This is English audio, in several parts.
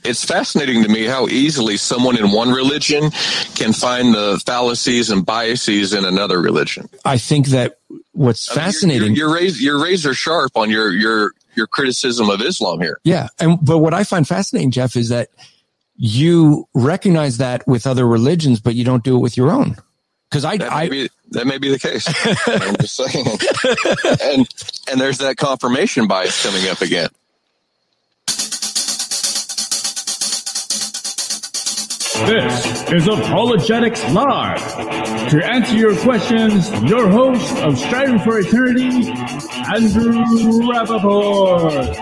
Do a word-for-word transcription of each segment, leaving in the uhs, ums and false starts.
it's fascinating to me how easily someone in one religion can find the fallacies and biases in another religion. I think that what's I mean, fascinating, you're, you're, you're, razor, you're razor sharp on your your your criticism of Islam here. Yeah, and but what I find fascinating, Jeff, is that you recognize that with other religions, but you don't do it with your own. Because I, that I may be, that may be the case. I'm just saying, and and there's that confirmation bias coming up again. This is Apologetics Live. To answer your questions, your host of Striving for Eternity, Andrew Rappaport.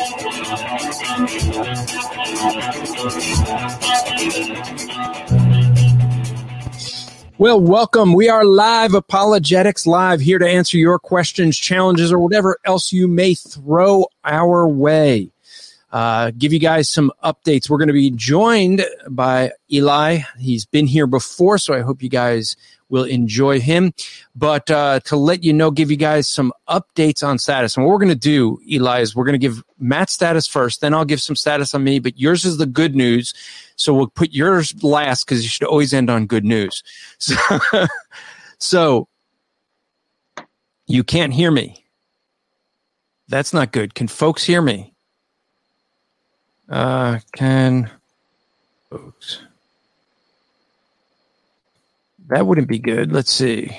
Well, welcome. We are live, Apologetics Live, here to answer your questions, challenges, or whatever else you may throw our way. Uh, give you guys some updates. We're going to be joined by Eli. He's been here before, so I hope you guys will enjoy him. But uh, to let you know, give you guys some updates on status. And what we're going to do, Eli, is we're going to give Matt's status first, then I'll give some status on me, but yours is the good news. So we'll put yours last because you should always end on good news. So, so you can't hear me. That's not good. Can folks hear me? Uh, can folks? That wouldn't be good. Let's see.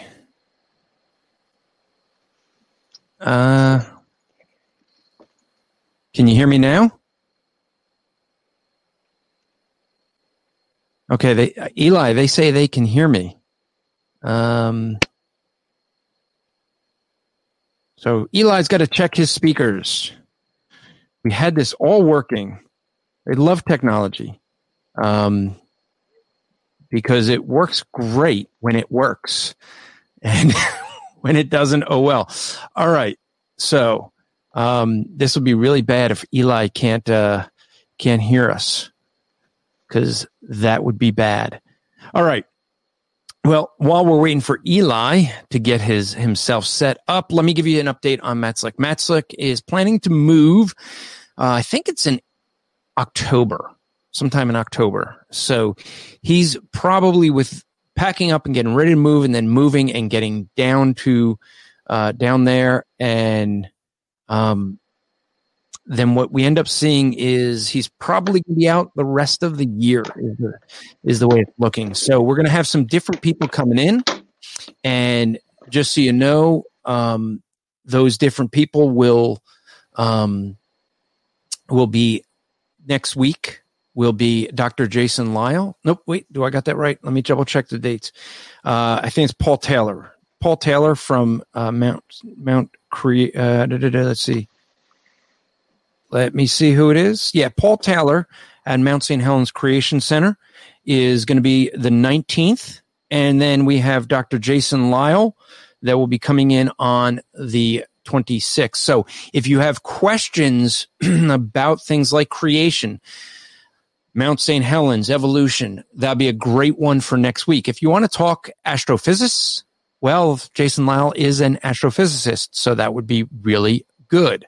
Uh, can you hear me now? Okay, they Eli, they say they can hear me. Um, so Eli's got to check his speakers. We had this all working. I love technology um, because it works great when it works, and when it doesn't, oh well. All right, so um, this will be really bad if Eli can't uh, can't hear us, because that would be bad. All right. Well, while we're waiting for Eli to get his himself set up, let me give you an update on Matt Slick. Matt Slick is planning to move. Uh, I think it's in October, sometime in October. So he's probably with packing up and getting ready to move, and then moving and getting down to uh, down there. And um, then what we end up seeing is he's probably going to be out the rest of the year is the, is the way it's looking. So we're going to have some different people coming in. And just so you know, um, those different people will um, will be next week. Will be Doctor Jason Lyle. Nope, wait, do I got that right? Let me double check the dates. Uh, I think it's Paul Taylor. Paul Taylor from uh, Mount Mount Cre- uh, da, da, da, let's see. Let me see who it is. Yeah, Paul Taylor at Mount Saint Helens Creation Center is going to be the nineteenth. And then we have Doctor Jason Lyle that will be coming in on the twenty-sixth. So if you have questions about things like creation, Mount Saint Helens, evolution, that'll be a great one for next week. If you want to talk astrophysics, well, Jason Lyle is an astrophysicist, so that would be really good.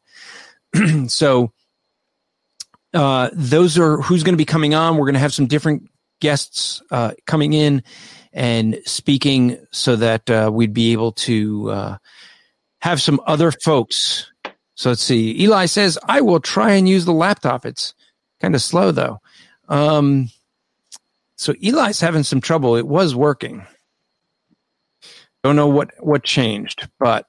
So uh, those are who's going to be coming on. We're going to have some different guests uh, coming in and speaking so that uh, we'd be able to uh, have some other folks. So let's see. Eli says, I will try and use the laptop. It's kind of slow, though. Um, so Eli's having some trouble. It was working. Don't know what, what changed, but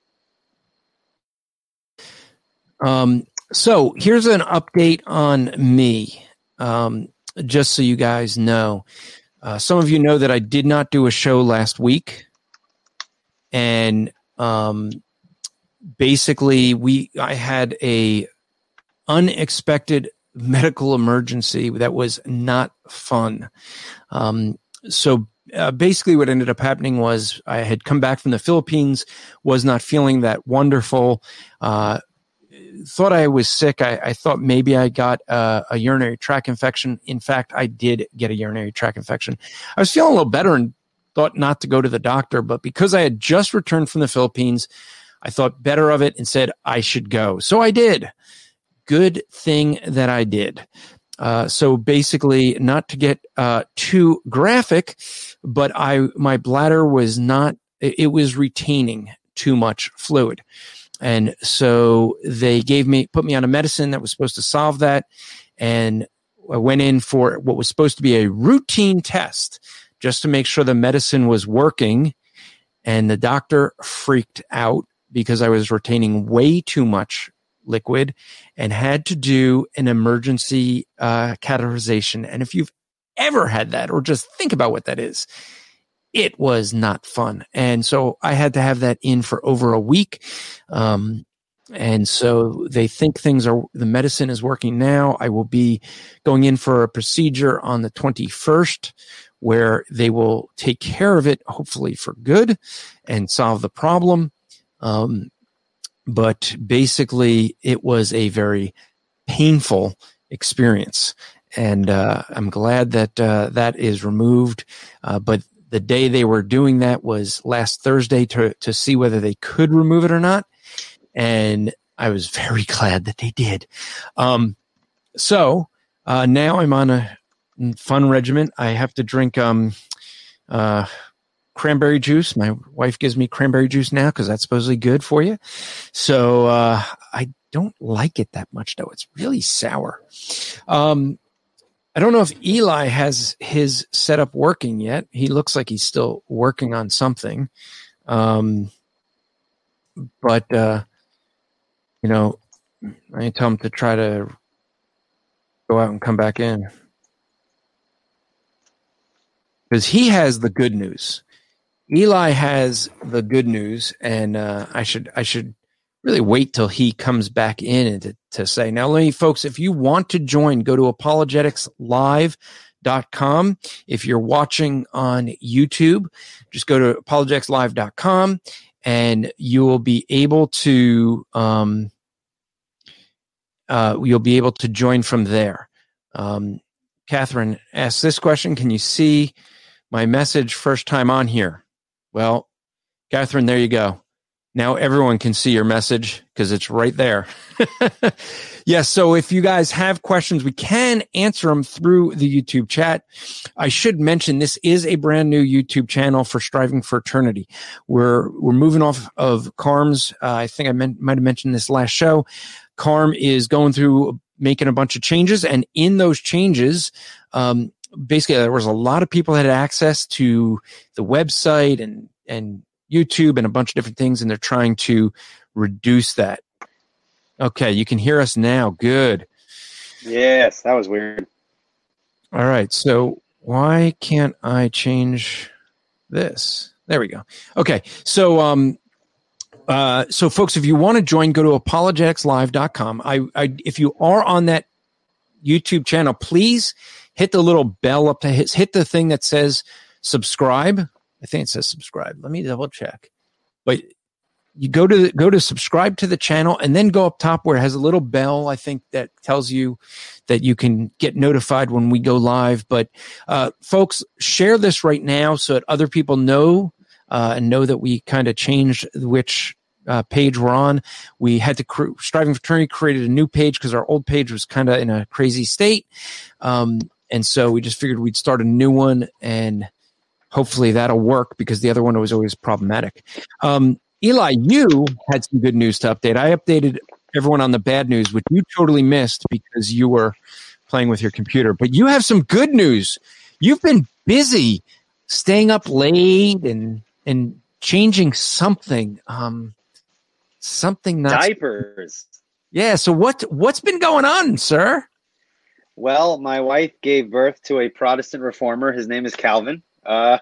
Um, so here's an update on me, um, just so you guys know. Uh, some of you know that I did not do a show last week, and um, basically we I had a unexpected medical emergency that was not fun. Um, so uh, basically what ended up happening was I had come back from the Philippines, was not feeling that wonderful, uh, thought I was sick. I, I thought maybe I got uh, a urinary tract infection. In fact, I did get a urinary tract infection. I was feeling a little better and thought not to go to the doctor, but because I had just returned from the Philippines, I thought better of it and said I should go. So I did. Good thing that I did. Uh, so basically, not to get uh, too graphic, but I my bladder was not, it, it was retaining too much fluid. And so they gave me, put me on a medicine that was supposed to solve that. And I went in for what was supposed to be a routine test just to make sure the medicine was working. And the doctor freaked out because I was retaining way too much liquid and had to do an emergency uh, catheterization. And if you've ever had that, or just think about what that is, it was not fun. And so I had to have that in for over a week. Um, and so they think things are, the medicine is working now. I will be going in for a procedure on the twenty-first where they will take care of it, hopefully for good, and solve the problem. Um, but basically it was a very painful experience. And uh, I'm glad that uh, that is removed. Uh, but the day they were doing that was last Thursday to, to see whether they could remove it or not. And I was very glad that they did. Um, so uh, now I'm on a fun regimen. I have to drink um, uh, cranberry juice. My wife gives me cranberry juice now because that's supposedly good for you. So uh, I don't like it that much, though. It's really sour. Um, I don't know if Eli has his setup working yet. He looks like he's still working on something. Um, but, uh, you know, I tell him to try to go out and come back in. Because he has the good news. Eli has the good news, and uh, I should I should really wait till he comes back in and to, to say. Now, let me, folks, if you want to join, go to apologetics live dot com. If you're watching on YouTube, just go to apologetics live dot com, and you will be able to um, uh, you'll be able to join from there. Um, Catherine asks this question: can you see my message first time on here? Well, Catherine, there you go. Now everyone can see your message because it's right there. Yes, so if you guys have questions, we can answer them through the YouTube chat. I should mention this is a brand new YouTube channel for Striving for Eternity. We're we're moving off of Carm's. Uh, I think I meant, might have mentioned this last show. Carm is going through making a bunch of changes, and in those changes, um, basically there was a lot of people that had access to the website and and YouTube and a bunch of different things, and they're trying to reduce that. Okay, you can hear us now. Good. Yes, that was weird. All right, so why can't I change this? There we go. Okay, so um, uh, so folks, if you want to join, go to apologetics live dot com. I, I, if you are on that YouTube channel, please hit the little bell up to hit, hit the thing that says subscribe. I think it says subscribe. Let me double check. But you go to go to subscribe to the channel, and then go up top where it has a little bell, I think, that tells you that you can get notified when we go live. But uh, folks, share this right now so that other people know uh, and know that we kind of changed which uh, page we're on. We had to cr- Striving for Eternity created a new page because our old page was kind of in a crazy state, um, and so we just figured we'd start a new one, and hopefully that'll work because the other one was always problematic. Um, Eli, you had some good news to update. I updated everyone on the bad news, which you totally missed because you were playing with your computer. But you have some good news. You've been busy staying up late and and changing something. Um, something not diapers. Yeah. So what what's been going on, sir? Well, my wife gave birth to a Protestant reformer. His name is Calvin. Uh,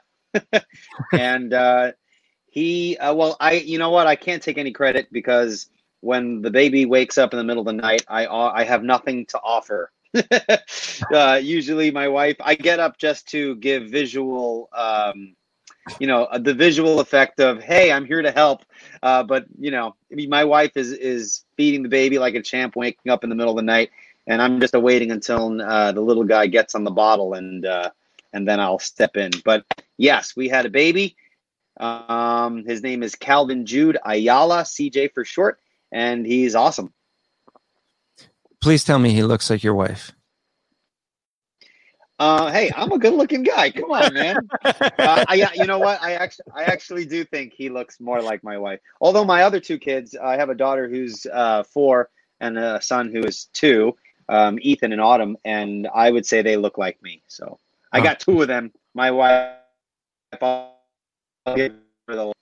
and uh, he, uh, well, I, you know what? I can't take any credit because when the baby wakes up in the middle of the night, I, uh, I have nothing to offer. uh, usually, my wife, I get up just to give visual, um, you know, uh, the visual effect of, hey, I'm here to help. Uh, but you know, I mean, my wife is is feeding the baby like a champ, waking up in the middle of the night, and I'm just waiting until uh, the little guy gets on the bottle and. Uh, and then I'll step in. But yes, we had a baby. Um, his name is Calvin Jude Ayala, C J for short, and he's awesome. Please tell me he looks like your wife. Uh, hey, I'm a good-looking guy. Come on, man. Uh, I, you know what? I actually, I actually do think he looks more like my wife. Although my other two kids, I have a daughter who's uh, four and a son who is two, um, Ethan and Autumn, and I would say they look like me. So I Oh. got two of them. My wife. I'll give her the-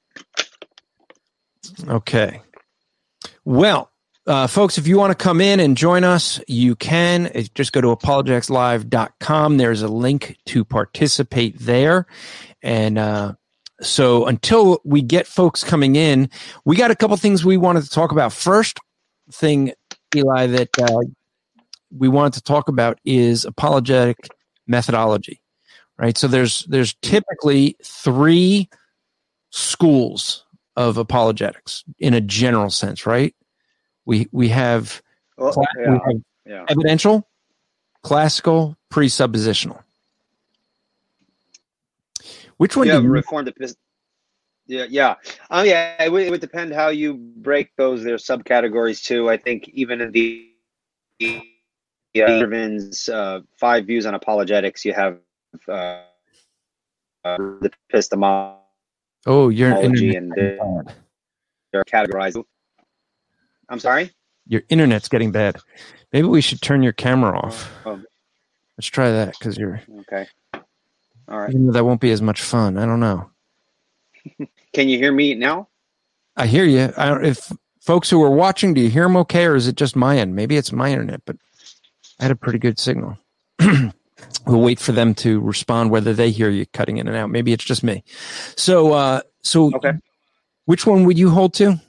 Okay. Well, uh, folks, if you want to come in and join us, you can. It's just go to apologetics live dot com. There's a link to participate there. And uh, so until we get folks coming in, we got a couple things we wanted to talk about. First thing, Eli, that uh, we wanted to talk about is apologetic methodology, right? So there's there's typically three schools of apologetics in a general sense, right? We we have, Well, cla- yeah, we have yeah. evidential, classical, presuppositional. Which one You do have you reformed epist- Yeah, yeah. Oh, yeah. It would, it would depend how you break those. Their subcategories too. I think even in the yeah, Irvin's uh, five views on apologetics, you have uh, uh, the epistemology Oh, you're internet and getting they're, bad. they're categorized. I'm sorry. Your internet's getting bad. Maybe we should turn your camera off. Oh, Let's try that because you're. okay. All right. Even though that won't be as much fun. I don't know. Can you hear me now? I hear you. I don't, if folks who are watching, do you hear them okay, or is it just my end? Maybe it's my internet, but I had a pretty good signal. We'll wait for them to respond whether they hear you cutting in and out. Maybe it's just me. So, uh, so Okay. which one would you hold to?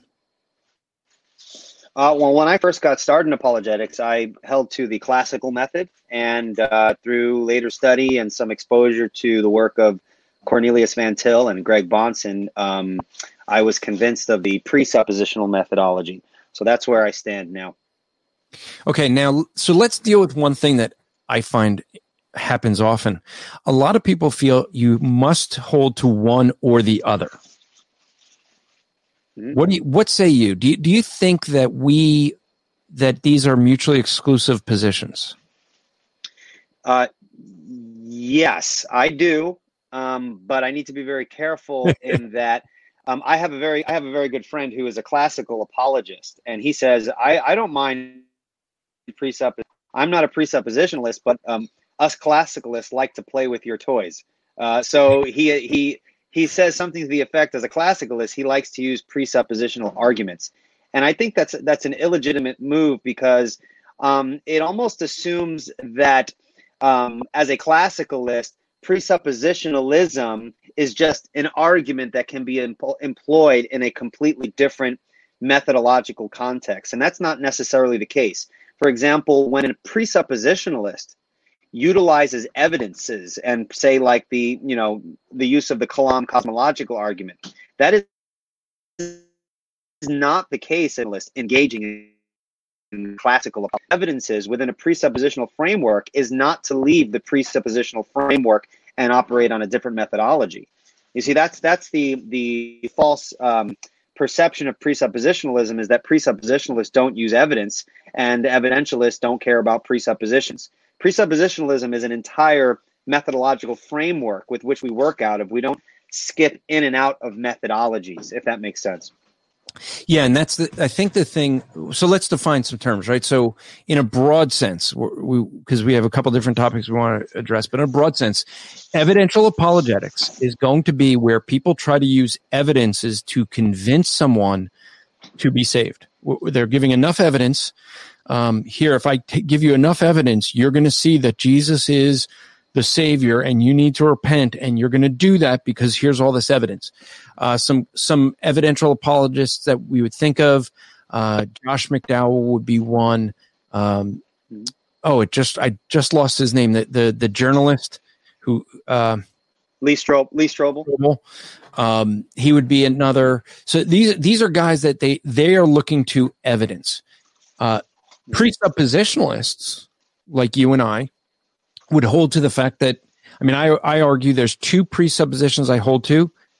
Uh, well, when I first got started in apologetics, I held to the classical method, and uh, through later study and some exposure to the work of Cornelius Van Til and Greg Bahnsen, um, I was convinced of the presuppositional methodology. So that's where I stand now. Okay, now, so let's deal with one thing that I find happens often. A lot of people feel you must hold to one or the other. Mhm. What do you, what say you? Do you, do you think that we, that these are mutually exclusive positions? Uh, yes, I do, um, but I need to be very careful in that. Um, I have a very, I have a very good friend who is a classical apologist, and he says, I, I don't mind presupp. I'm not a presuppositionalist, but um, us classicalists like to play with your toys. Uh, so he he he says something to the effect, as a classicalist, he likes to use presuppositional arguments, and I think that's that's an illegitimate move because um, it almost assumes that um, as a classicalist, presuppositionalism is just an argument that can be em- employed in a completely different methodological context, and that's not necessarily the case. For example, when a presuppositionalist utilizes evidences and say like the, you know, the use of the Kalam cosmological argument, that is not the case in engaging in classical evidences within a presuppositional framework is not to leave the presuppositional framework and operate on a different methodology. You see, that's that's the the false um, perception of presuppositionalism, is that presuppositionalists don't use evidence and evidentialists don't care about presuppositions. Presuppositionalism is an entire methodological framework with which we work out of. We don't skip in and out of methodologies, if that makes sense. Yeah, and that's the, I think the thing. So let's define some terms, right? So in a broad sense, we because we have a couple different topics we want to address, but in a broad sense, evidential apologetics is going to be where people try to use evidences to convince someone to be saved. They're giving enough evidence. Um, here, if I t- give you enough evidence, you're going to see that Jesus is the Savior, and you need to repent, and you're going to do that because here's all this evidence. Uh, some some evidential apologists that we would think of, uh, Josh McDowell would be one. Um, oh, it just I just lost his name. The the, the journalist who uh, Lee Strobel. Lee Strobel. Um, he would be another. So these these are guys that they they are looking to evidence. Uh, presuppositionalists like you and I would hold to the fact that, I mean, I, I argue there's two presuppositions I hold to.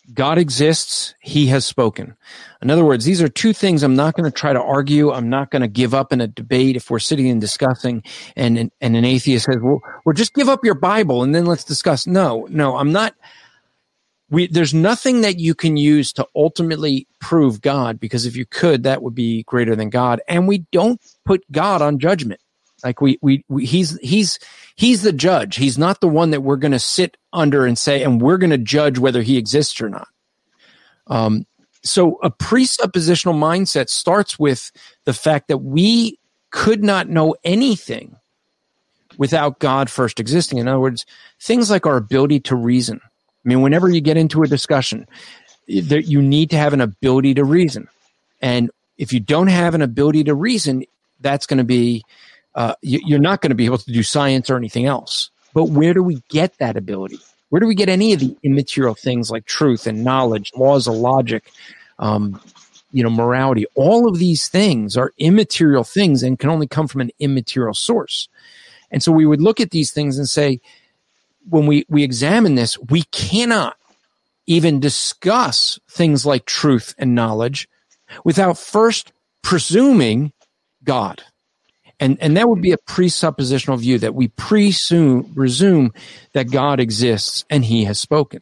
God exists. He has spoken. In other words, these are two things I'm not going to try to argue. I'm not going to give up in a debate if we're sitting and discussing and, and, and an atheist says, well, well, just give up your Bible and then let's discuss. No, no, I'm not. We, there's nothing that you can use to ultimately prove God, because if you could, that would be greater than God. And we don't put God on judgment. Like we, we, we he's, he's, he's the judge. He's not the one that we're going to sit under and say, and we're going to judge whether he exists or not. Um, so a presuppositional mindset starts with the fact that we could not know anything without God first existing. In other words, things like our ability to reason. I mean, whenever you get into a discussion, that you need to have an ability to reason. And if you don't have an ability to reason, that's going to be, uh, you, you're not going to be able to do science or anything else. But where do we get that ability? Where do we get any of the immaterial things like truth and knowledge, laws of logic, um, you know, morality? All of these things are immaterial things and can only come from an immaterial source. And so we would look at these things and say, when we, we examine this, we cannot even discuss things like truth and knowledge without first presuming God. And, and that would be a presuppositional view, that we presume, presume that God exists and he has spoken.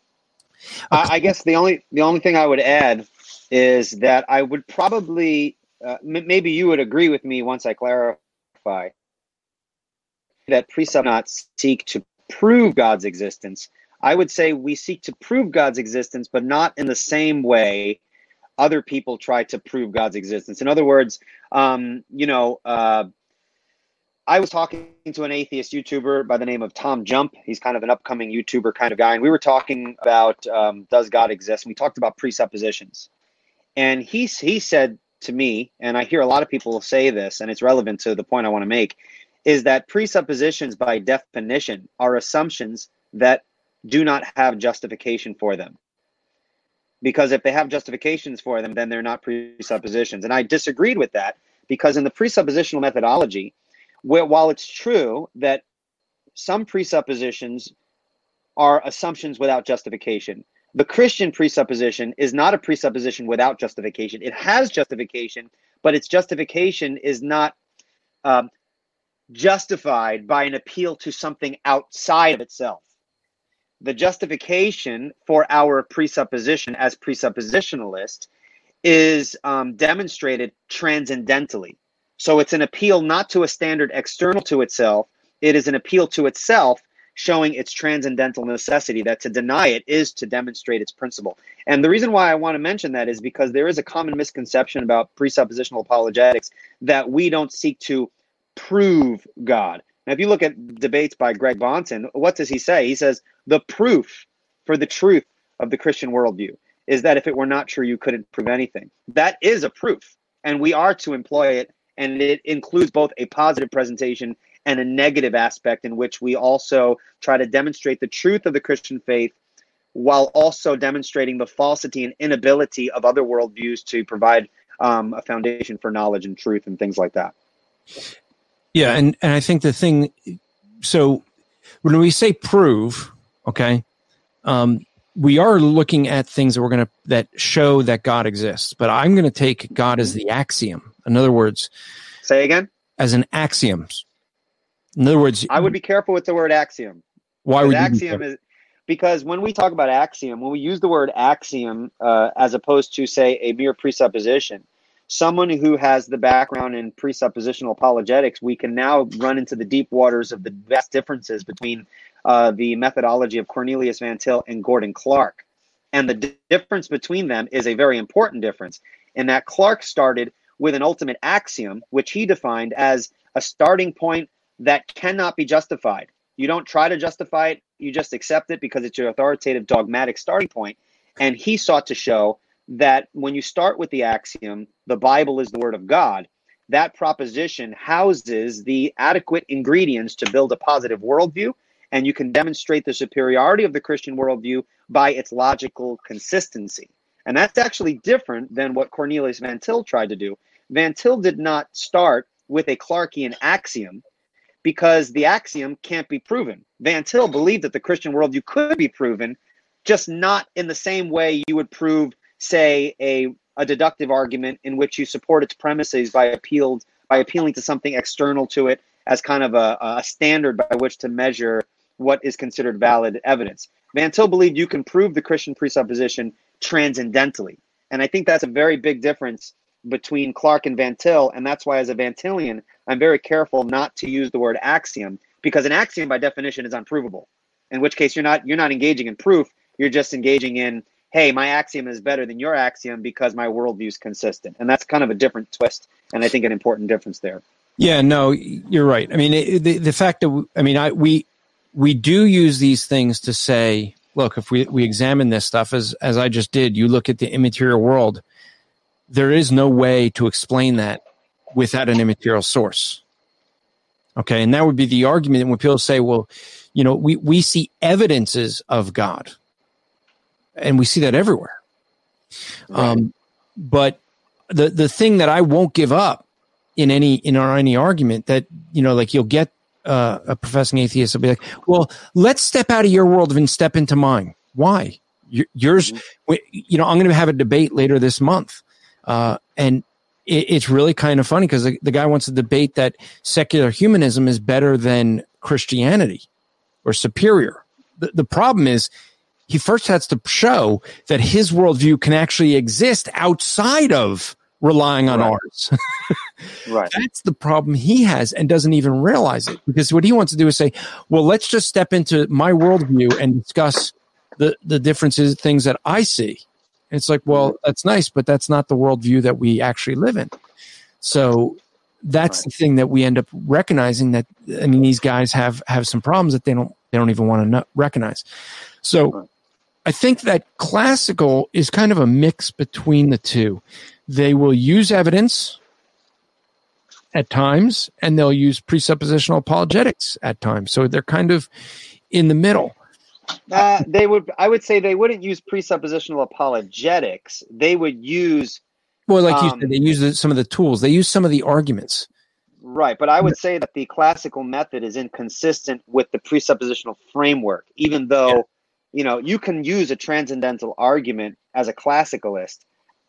I, I guess the only, the only thing I would add is that I would probably, uh, m- maybe you would agree with me once I clarify that presup not seek to prove God's existence. I would say we seek to prove God's existence, but not in the same way other people try to prove God's existence. In other words, um, you know, uh, I was talking to an atheist YouTuber by the name of Tom Jump. He's kind of an upcoming YouTuber kind of guy. And we were talking about, um, does God exist? And we talked about presuppositions. And he, he said to me, and I hear a lot of people say this, and it's relevant to the point I want to make, is that presuppositions by definition are assumptions that do not have justification for them. Because if they have justifications for them, then they're not presuppositions. And I disagreed with that, because in the presuppositional methodology, where, while it's true that some presuppositions are assumptions without justification, the Christian presupposition is not a presupposition without justification. It has justification, but its justification is not um, justified by an appeal to something outside of itself. The justification for our presupposition as presuppositionalists is um, demonstrated transcendentally. So it's an appeal not to a standard external to itself. It is an appeal to itself, showing its transcendental necessity, that to deny it is to demonstrate its principle. And the reason why I want to mention that is because there is a common misconception about presuppositional apologetics that we don't seek to prove God. Now, if you look at debates by Greg Bonson, what does he say? He says, the proof for the truth of the Christian worldview is that if it were not true, you couldn't prove anything. That is a proof, and we are to employ it, and it includes both a positive presentation and a negative aspect in which we also try to demonstrate the truth of the Christian faith while also demonstrating the falsity and inability of other worldviews to provide um, a foundation for knowledge and truth and things like that. Yeah, and, and I think the thing, so when we say prove, okay, um, we are looking at things that we're going to, that show that God exists, but I'm going to take God as the axiom. In other words, say again, as an axiom. In other words, I would be careful with the word axiom. Why would you axiom is because when we talk about axiom, when we use the word axiom uh, as opposed to, say, a mere presupposition, someone who has the background in presuppositional apologetics, we can now run into the deep waters of the vast differences between uh, the methodology of Cornelius Van Til and Gordon Clark. And the di- difference between them is a very important difference, in that Clark started with an ultimate axiom, which he defined as a starting point that cannot be justified. You don't try to justify it, you just accept it because it's your authoritative dogmatic starting point. And he sought to show that when you start with the axiom, the Bible is the word of God, that proposition houses the adequate ingredients to build a positive worldview, and you can demonstrate the superiority of the Christian worldview by its logical consistency. And that's actually different than what Cornelius Van Til tried to do. Van Til did not start with a Clarkian axiom because the axiom can't be proven. Van Til believed that the Christian worldview could be proven just not in the same way you would prove, say, a, a deductive argument in which you support its premises by appealed by appealing to something external to it as kind of a, a standard by which to measure what is considered valid evidence. Van Til believed you can prove the Christian presupposition transcendentally. And I think that's a very big difference between Clarke and Van Til, and that's why as a Van Tilian, I'm very careful not to use the word axiom, because an axiom by definition is unprovable, in which case you're not you're not engaging in proof, you're just engaging in, hey, my axiom is better than your axiom because my worldview is consistent. And that's kind of a different twist, and I think an important difference there. Yeah, no, you're right. I mean, it, the, the fact that, I mean, I, we we do use these things to say, look, if we, we examine this stuff, as as I just did, you look at the immaterial world, there is no way to explain that without an immaterial source. Okay, and that would be the argument when people say, well, you know, we, we see evidences of God, and we see that everywhere. Right. Um, but the the thing that I won't give up in any in our any argument that, you know, like you'll get uh, a professing atheist will be like, well, let's step out of your world and step into mine. Why? Yours, mm-hmm. you know, I'm going to have a debate later this month. Uh, and it, it's really kind of funny because the, the guy wants to debate that secular humanism is better than Christianity or superior. The, the problem is he first has to show that his worldview can actually exist outside of relying on right. ours. Right. That's the problem he has and doesn't even realize it, because what he wants to do is say, well, let's just step into my worldview and discuss the, the differences, things that I see. And it's like, well, that's nice, but that's not the worldview that we actually live in. So that's right. the thing that we end up recognizing, that, I mean, these guys have, have some problems that they don't, they don't even want to know, recognize. So right. I think that classical is kind of a mix between the two. They will use evidence at times, and they'll use presuppositional apologetics at times. So they're kind of in the middle. Uh, they would, I would say they wouldn't use presuppositional apologetics. They would use, well, like you um, said, they use the, some of the tools. They use some of the arguments. Right, but I would say that the classical method is inconsistent with the presuppositional framework, even though, yeah. you know, you can use a transcendental argument as a classicalist,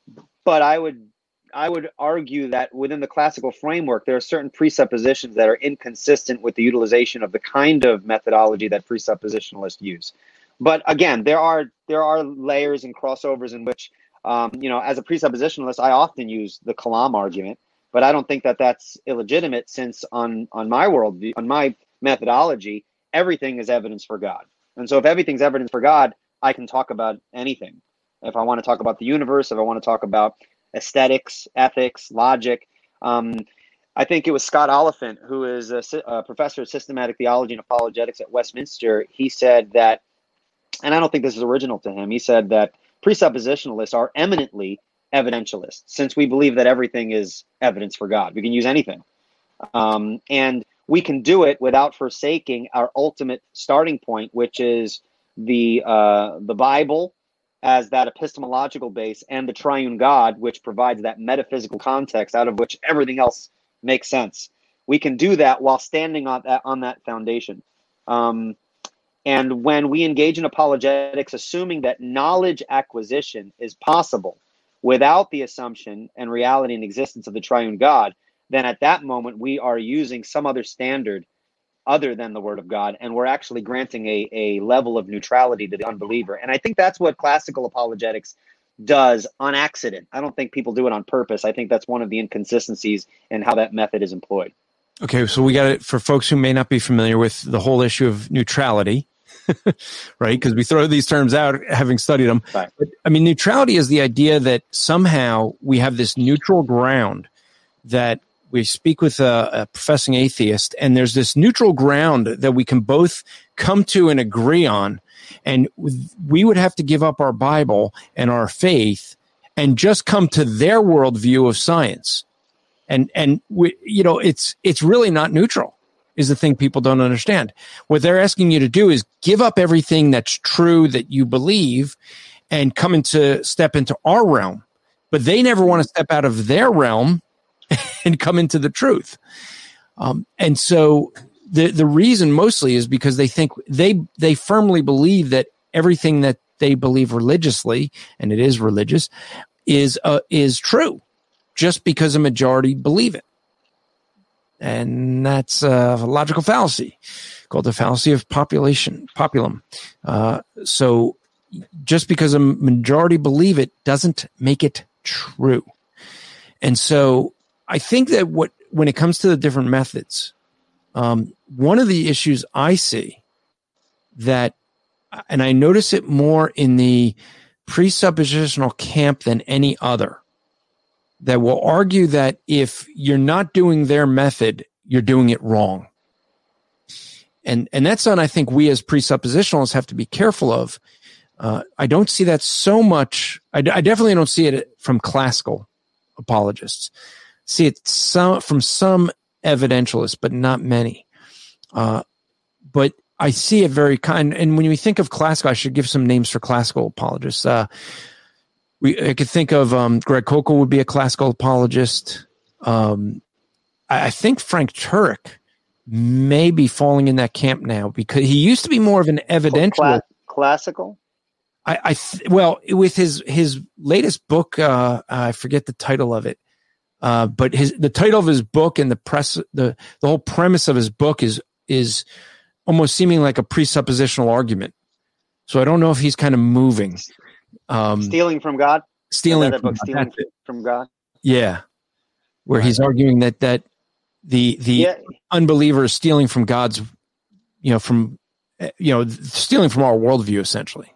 but I would, I would argue that within the classical framework, there are certain presuppositions that are inconsistent with the utilization of the kind of methodology that presuppositionalists use. But again, there are there are layers and crossovers in which, um, you know, as a presuppositionalist, I often use the Kalam argument, but I don't think that that's illegitimate, since on on my world, on my methodology, everything is evidence for God. And so if everything's evidence for God, I can talk about anything. If I want to talk about the universe, if I want to talk about aesthetics, ethics, logic. Um, I think it was Scott Oliphant, who is a, a professor of systematic theology and apologetics at Westminster. He said that, and I don't think this is original to him, he said that presuppositionalists are eminently evidentialists, since we believe that everything is evidence for God. We can use anything. Um, and we can do it without forsaking our ultimate starting point, which is the uh, the Bible, as that epistemological base, and the triune God, which provides that metaphysical context out of which everything else makes sense. We can do that while standing on that on that foundation. Um, and when we engage in apologetics, assuming that knowledge acquisition is possible without the assumption and reality and existence of the triune God, then at that moment we are using some other standard other than the word of God, and we're actually granting a, a level of neutrality to the unbeliever. And I think that's what classical apologetics does on accident. I don't think people do it on purpose. I think that's one of the inconsistencies in how that method is employed. Okay, so we got it for folks who may not be familiar with the whole issue of neutrality, right? Because we throw these terms out having studied them. Right. But, I mean, neutrality is the idea that somehow we have this neutral ground, that we speak with a, a professing atheist, and there's this neutral ground that we can both come to and agree on. And we would have to give up our Bible and our faith and just come to their worldview of science. And, and we, you know, it's, it's really not neutral, is the thing people don't understand. What they're asking you to do is give up everything that's true that you believe and come into, step into our realm. But they never want to step out of their realm and come into the truth. Um, and so the, the reason mostly is because they think they, they firmly believe that everything that they believe religiously, and it is religious, is uh, is true, just because a majority believe it. And that's a logical fallacy called the fallacy of population, populum. Uh, so just because a majority believe it doesn't make it true. And so I think that what when it comes to the different methods, um, one of the issues I see that, and I notice it more in the presuppositional camp than any other, that will argue that if you're not doing their method, you're doing it wrong. And and that's something I think we as presuppositionalists have to be careful of. Uh, I don't see that so much. I, I definitely don't see it from classical apologists. See it some from some evidentialists, but not many. Uh, but I see it very kind. And when we think of classical, I should give some names for classical apologists. Uh, we I could think of um, Greg Koukl would be a classical apologist. Um, I, I think Frank Turek may be falling in that camp now because he used to be more of an evidentialist. Cla- classical? I, I th- well, with his his latest book, uh, I forget the title of it, uh, but his the title of his book and the press the the whole premise of his book is is almost seeming like a presuppositional argument. So I don't know if he's kind of moving. Um, stealing from God. Stealing that from book, God. stealing from God. Yeah, where Right. he's arguing that that the the Yeah. unbeliever is stealing from God's, you know, from you know, stealing from our worldview essentially.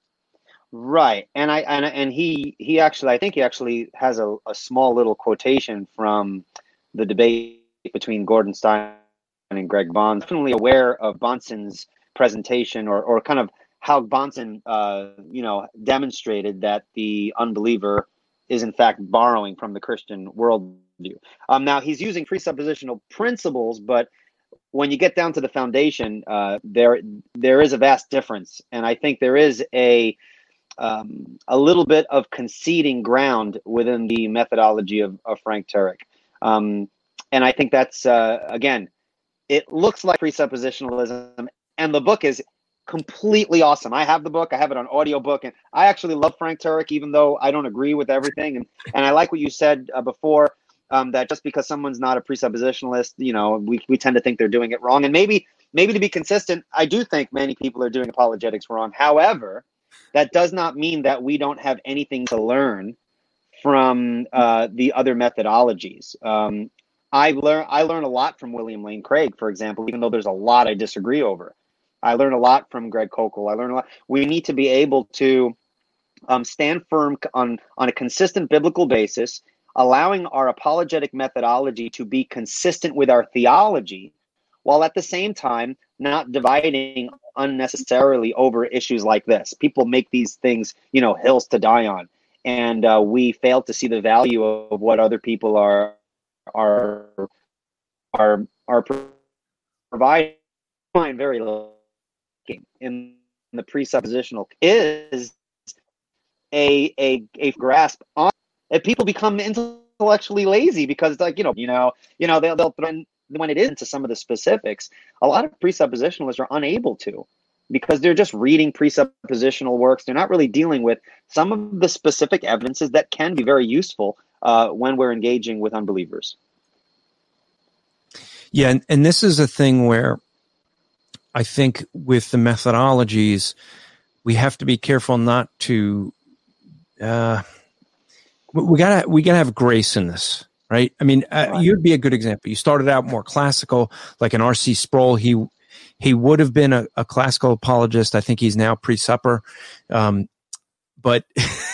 Right, and I and and he he actually I think he actually has a, a small little quotation from the debate between Gordon Stein and Greg Bahnsen. Definitely aware of Bahnsen's presentation or or kind of how Bahnsen uh, you know demonstrated that the unbeliever is in fact borrowing from the Christian worldview. Um, now he's using presuppositional principles, but when you get down to the foundation, uh, there there is a vast difference, and I think there is a Um, a little bit of conceding ground within the methodology of, of Frank Turek. Um, and I think that's, uh, again, it looks like presuppositionalism, and the book is completely awesome. I have the book. I have it on audiobook, and I actually love Frank Turek, even though I don't agree with everything. And, and I like what you said uh, before, um, that just because someone's not a presuppositionalist, you know, we, we tend to think they're doing it wrong. And maybe, maybe to be consistent, I do think many people are doing apologetics wrong. However, that does not mean that we don't have anything to learn from uh, the other methodologies. Um, I learn I learn a lot from William Lane Craig, for example, even though there's a lot I disagree over. I learn a lot from Greg Koukl. I learn a lot. We need to be able to um, stand firm on, on a consistent biblical basis, allowing our apologetic methodology to be consistent with our theology, while at the same time not dividing unnecessarily over issues like this. People make these things, you know, hills to die on, and uh, we fail to see the value of what other people are are are are providing. Very lacking in the presuppositional is a a a grasp on if people become intellectually lazy because it's like you know you know you know they'll they'll throw in, when it is into some of the specifics, a lot of presuppositionalists are unable to because they're just reading presuppositional works. They're not really dealing with some of the specific evidences that can be very useful uh, when we're engaging with unbelievers. Yeah, and, and this is a thing where I think with the methodologies, we have to be careful not to. Uh, we gotta we gotta have grace in this. Right. I mean, uh, Right. you'd be a good example. You started out more classical, like an R C Sproul. He he would have been a, a classical apologist. I think he's now pre-supper. Um, but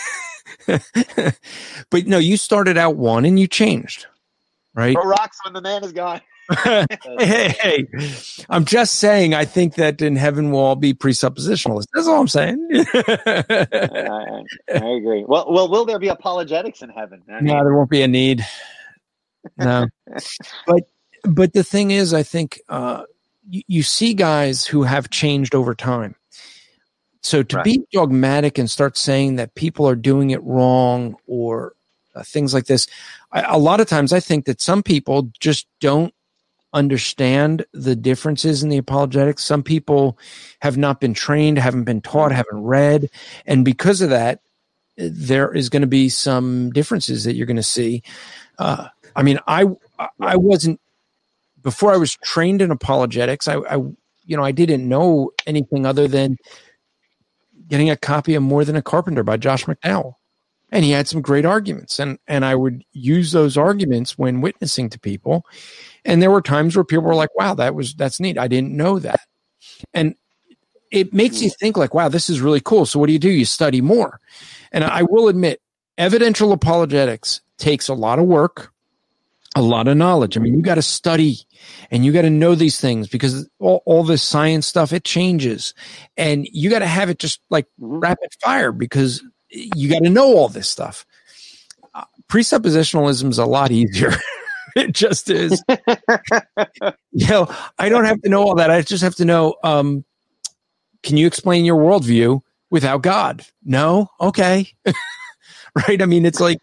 but no, you started out one and you changed, right? Throw rocks when the man is gone. hey, hey, hey, I'm just saying. I think that in heaven we'll all be presuppositionalists. That's all I'm saying. I, I agree. Well, well, will there be apologetics in heaven? I mean, No, there won't be a need. No, but but the thing is, I think uh, you, you see guys who have changed over time. So to Right. be dogmatic and start saying that people are doing it wrong or uh, things like this, I, a lot of times I think that some people just don't understand the differences in the apologetics. Some people have not been trained, haven't been taught, haven't read. And because of that, there is going to be some differences that you're going to see. Uh, I mean, I, I wasn't, before I was trained in apologetics, I, I, you know, I didn't know anything other than getting a copy of More Than a Carpenter by Josh McDowell. And he had some great arguments, and, and I would use those arguments when witnessing to people. And there were times where people were like, wow, that was, that's neat. I didn't know that. And it makes you think like, wow, this is really cool. So what do you do? You study more. And I will admit, evidential apologetics takes a lot of work, a lot of knowledge. I mean, you got to study and you got to know these things because all, all this science stuff, it changes. And you got to have it just like rapid fire because you got to know all this stuff. Uh, presuppositionalism is a lot easier. It just is. You know, I don't have to know all that. I just have to know, um, can you explain your worldview without God? No? Okay. Right? I mean, it's like,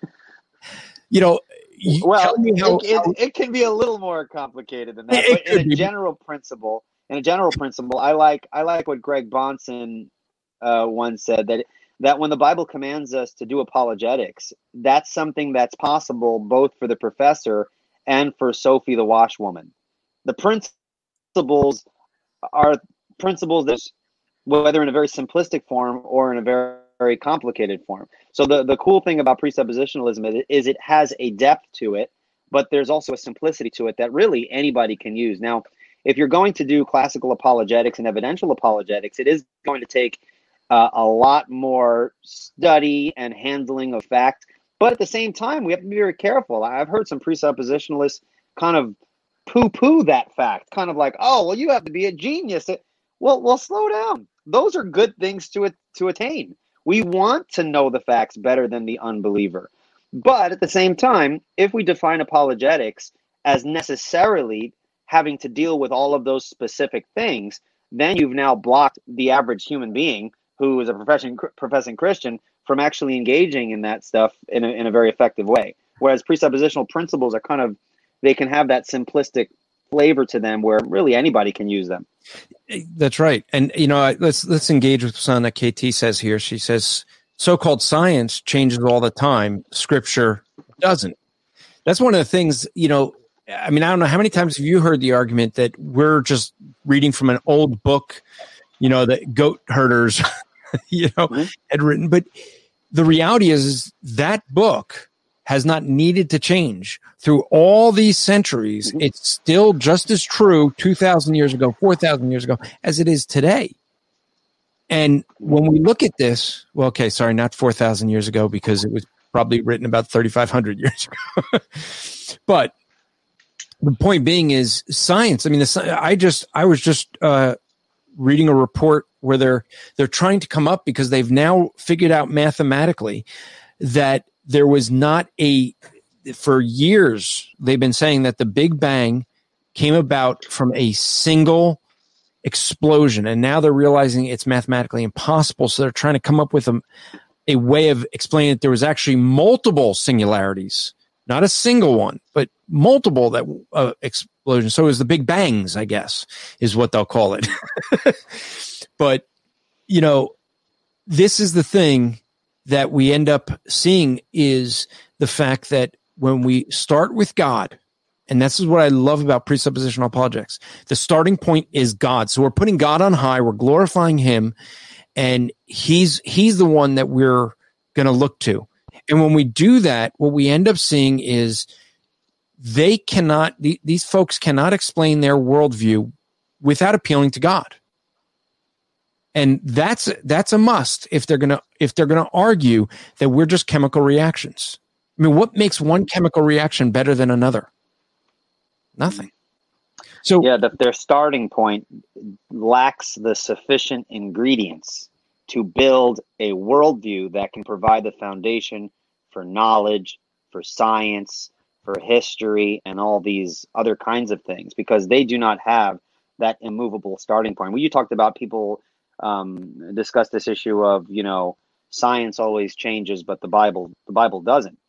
you know, you well, tell me how, it, it, it can be a little more complicated than that. It, but it in a be. general principle, in a general principle, I like I like what Greg Bonson uh, once said that that when the Bible commands us to do apologetics, that's something that's possible both for the professor and for Sophie the washwoman. The principles are principles that, whether in a very simplistic form or in a very, very complicated form. So the, the cool thing about presuppositionalism is it has a depth to it, but there's also a simplicity to it that really anybody can use. Now, if you're going to do classical apologetics and evidential apologetics, it is going to take uh, a lot more study and handling of fact. But at the same time, we have to be very careful. I've heard some presuppositionalists kind of poo-poo that fact, kind of like, oh, well, you have to be a genius. Well, well, slow down. Those are good things to to attain. We want to know the facts better than the unbeliever. But at the same time, if we define apologetics as necessarily having to deal with all of those specific things, then you've now blocked the average human being who is a professing, professing Christian from actually engaging in that stuff in a, in a very effective way. Whereas presuppositional principles are kind of, they can have that simplistic flavor to them where really anybody can use them. That's right. And, you know, let's, let's engage with something that K T says here. She says, so-called science changes all the time. Scripture doesn't. That's one of the things, you know, I mean, I don't know how many times have you heard the argument that we're just reading from an old book, you know, that goat herders, you know, mm-hmm. had written. But the reality is, is that book has not needed to change through all these centuries. Mm-hmm. It's still just as true two thousand years ago, four thousand years ago, as it is today. And when we look at this, well, okay, sorry, not four thousand years ago, because it was probably written about thirty-five hundred years ago. But the point being is science. I mean, the, I just, I was just uh, reading a report where they're, they're trying to come up because they've now figured out mathematically that there was not a, for years, they've been saying that the Big Bang came about from a single explosion. And now they're realizing it's mathematically impossible. So they're trying to come up with a, a way of explaining that there was actually multiple singularities, not a single one, but multiple that uh, explosions. So it was the Big Bangs, I guess, is what they'll call it. But, you know, this is the thing that we end up seeing is the fact that when we start with God, and this is what I love about presuppositional apologetics, the starting point is God. So we're putting God on high, we're glorifying him, and he's he's the one that we're going to look to. And when we do that, what we end up seeing is they cannot, these folks cannot explain their worldview without appealing to God. And that's that's a must if they're gonna if they're gonna argue that we're just chemical reactions. I mean, what makes one chemical reaction better than another? Nothing. So yeah, the, their starting point lacks the sufficient ingredients to build a worldview that can provide the foundation for knowledge, for science, for history, and all these other kinds of things, because they do not have that immovable starting point. When you talked about people um, discuss this issue of, you know, science always changes, but the Bible, the Bible doesn't.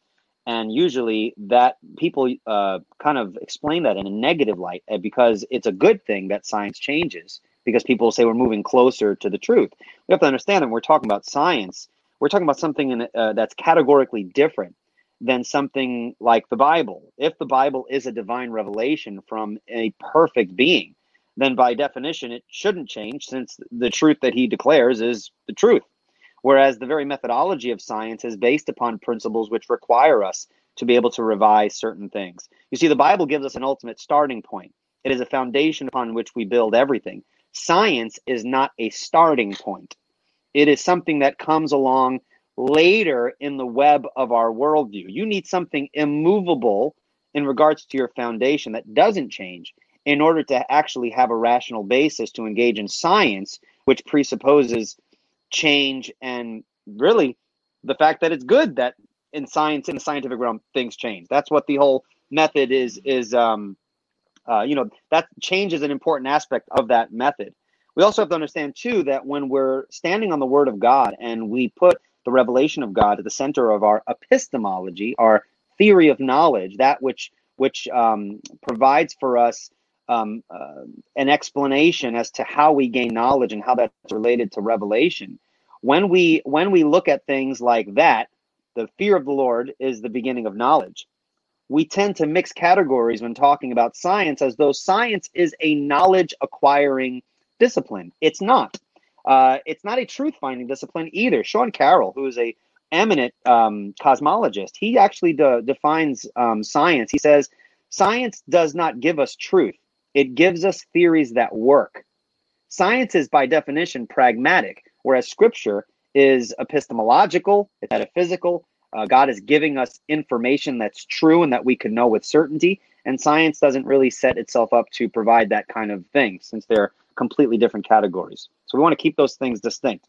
And usually that people uh, kind of explain that in a negative light uh, because it's a good thing that science changes, because people say we're moving closer to the truth. We have to understand that when we're talking about science, we're talking about something in, uh, that's categorically different than something like the Bible. If the Bible is a divine revelation from a perfect being, then by definition it shouldn't change, since the truth that he declares is the truth. Whereas the very methodology of science is based upon principles which require us to be able to revise certain things. You see, the Bible gives us an ultimate starting point. It is a foundation upon which we build everything. Science is not a starting point. It is something that comes along later in the web of our worldview. You need something immovable in regards to your foundation that doesn't change in order to actually have a rational basis to engage in science, which presupposes change and really the fact that it's good that in science, in the scientific realm, things change. That's what the whole method is, is um, uh, you know, that change is an important aspect of that method. We also have to understand, too, that when we're standing on the Word of God and we put the revelation of God at the center of our epistemology, our theory of knowledge, that which which um, provides for us um, uh, an explanation as to how we gain knowledge and how that's related to revelation. When we when we look at things like that, the fear of the Lord is the beginning of knowledge. We tend to mix categories when talking about science as though science is a knowledge acquiring discipline. It's not. Uh, it's not a truth-finding discipline either. Sean Carroll, who is a eminent um, cosmologist, he actually de- defines um, science. He says, science does not give us truth. It gives us theories that work. Science is, by definition, pragmatic, whereas Scripture is epistemological, it's metaphysical. Uh, God is giving us information that's true and that we can know with certainty, and science doesn't really set itself up to provide that kind of thing, since they're completely different categories. So we want to keep those things distinct.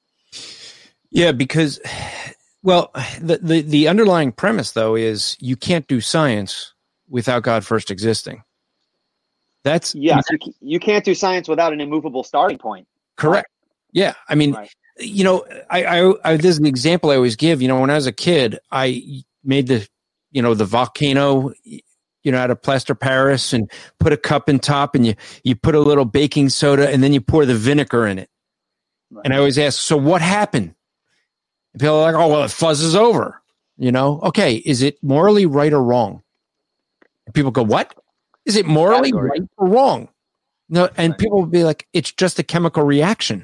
Yeah, because, well, the, the, the underlying premise, though, is you can't do science without God first existing. That's yes, you, you can't do science without an immovable starting point. Correct. Yeah, I mean, right. you know, I, I, I there's an example I always give. You know, when I was a kid, I made the, you know, the volcano, you know, out of plaster Paris, and put a cup in top, and you you put a little baking soda, and then you pour the vinegar in it. Right. And I always ask, so what happened? And people are like, oh, well, it fuzzes over. You know, okay, is it morally right or wrong? And people go, what? Is it morally Category. right or wrong? No, and right. people will be like, it's just a chemical reaction.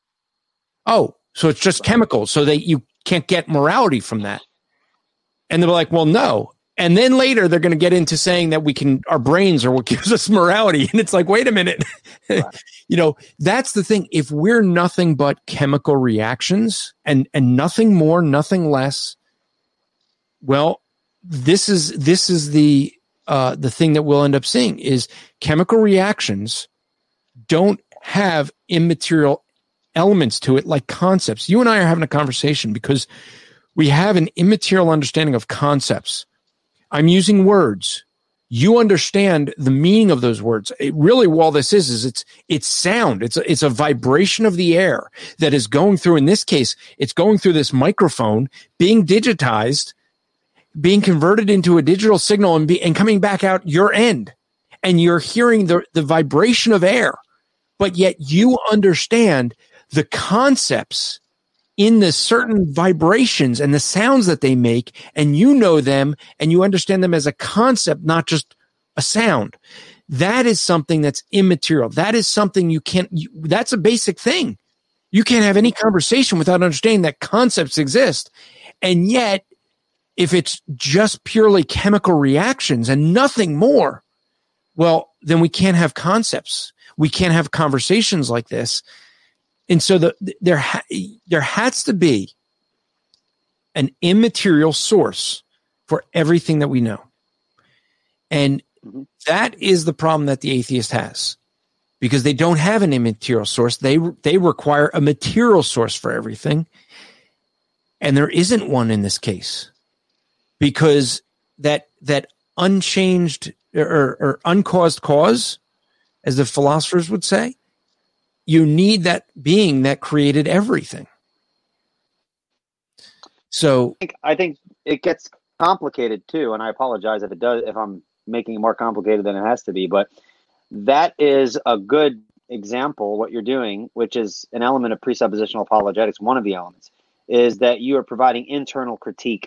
Oh, so it's just chemicals, so that you can't get morality from that. And they're like, well, no. And then later they're going to get into saying that we can, our brains are what gives us morality. And it's like, wait a minute. Right. You know, that's the thing. If we're nothing but chemical reactions and, and nothing more, nothing less, well, this is, this is the, uh, the thing that we'll end up seeing is chemical reactions don't have immaterial elements to it like concepts. You and I are having a conversation because we have an immaterial understanding of concepts. I'm using words. You understand the meaning of those words. It really, all this is, is it's, it's sound. It's a, it's a vibration of the air that is going through, in this case, it's going through this microphone, being digitized, being converted into a digital signal and be, and coming back out your end. And you're hearing the, the vibration of air, but yet you understand the concepts in the certain vibrations and the sounds that they make, and you know them and you understand them as a concept, not just a sound. That is something that's immaterial. That is something you can't, you, that's a basic thing. You can't have any conversation without understanding that concepts exist. And yet, if it's just purely chemical reactions and nothing more, well, then we can't have concepts. We can't have conversations like this. And so the, there, ha- there has to be an immaterial source for everything that we know. And that is the problem that the atheist has, because they don't have an immaterial source. They, they require a material source for everything. And there isn't one in this case, because that, that unchanged or, or uncaused cause, as the philosophers would say, you need that being that created everything. So I think, I think it gets complicated too, and I apologize if it does, if I'm making it more complicated than it has to be, but that is a good example, what you're doing, which is an element of presuppositional apologetics. One of the elements is that you are providing internal critique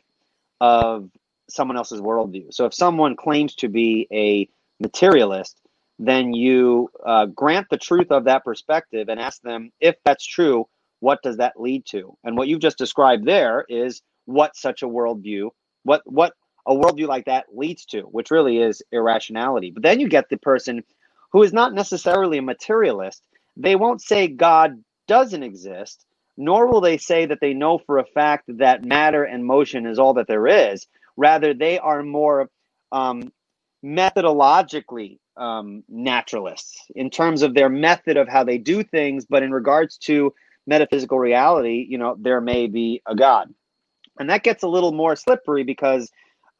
of someone else's worldview. So if someone claims to be a materialist, then you uh, grant the truth of that perspective and ask them, if that's true, what does that lead to? And what you've just described there is what such a worldview, what what a worldview like that leads to, which really is irrationality. But then you get the person who is not necessarily a materialist. They won't say God doesn't exist, nor will they say that they know for a fact that matter and motion is all that there is. Rather, they are more um, methodologically um, naturalists in terms of their method of how they do things. But in regards to metaphysical reality, you know, there may be a God. And that gets a little more slippery because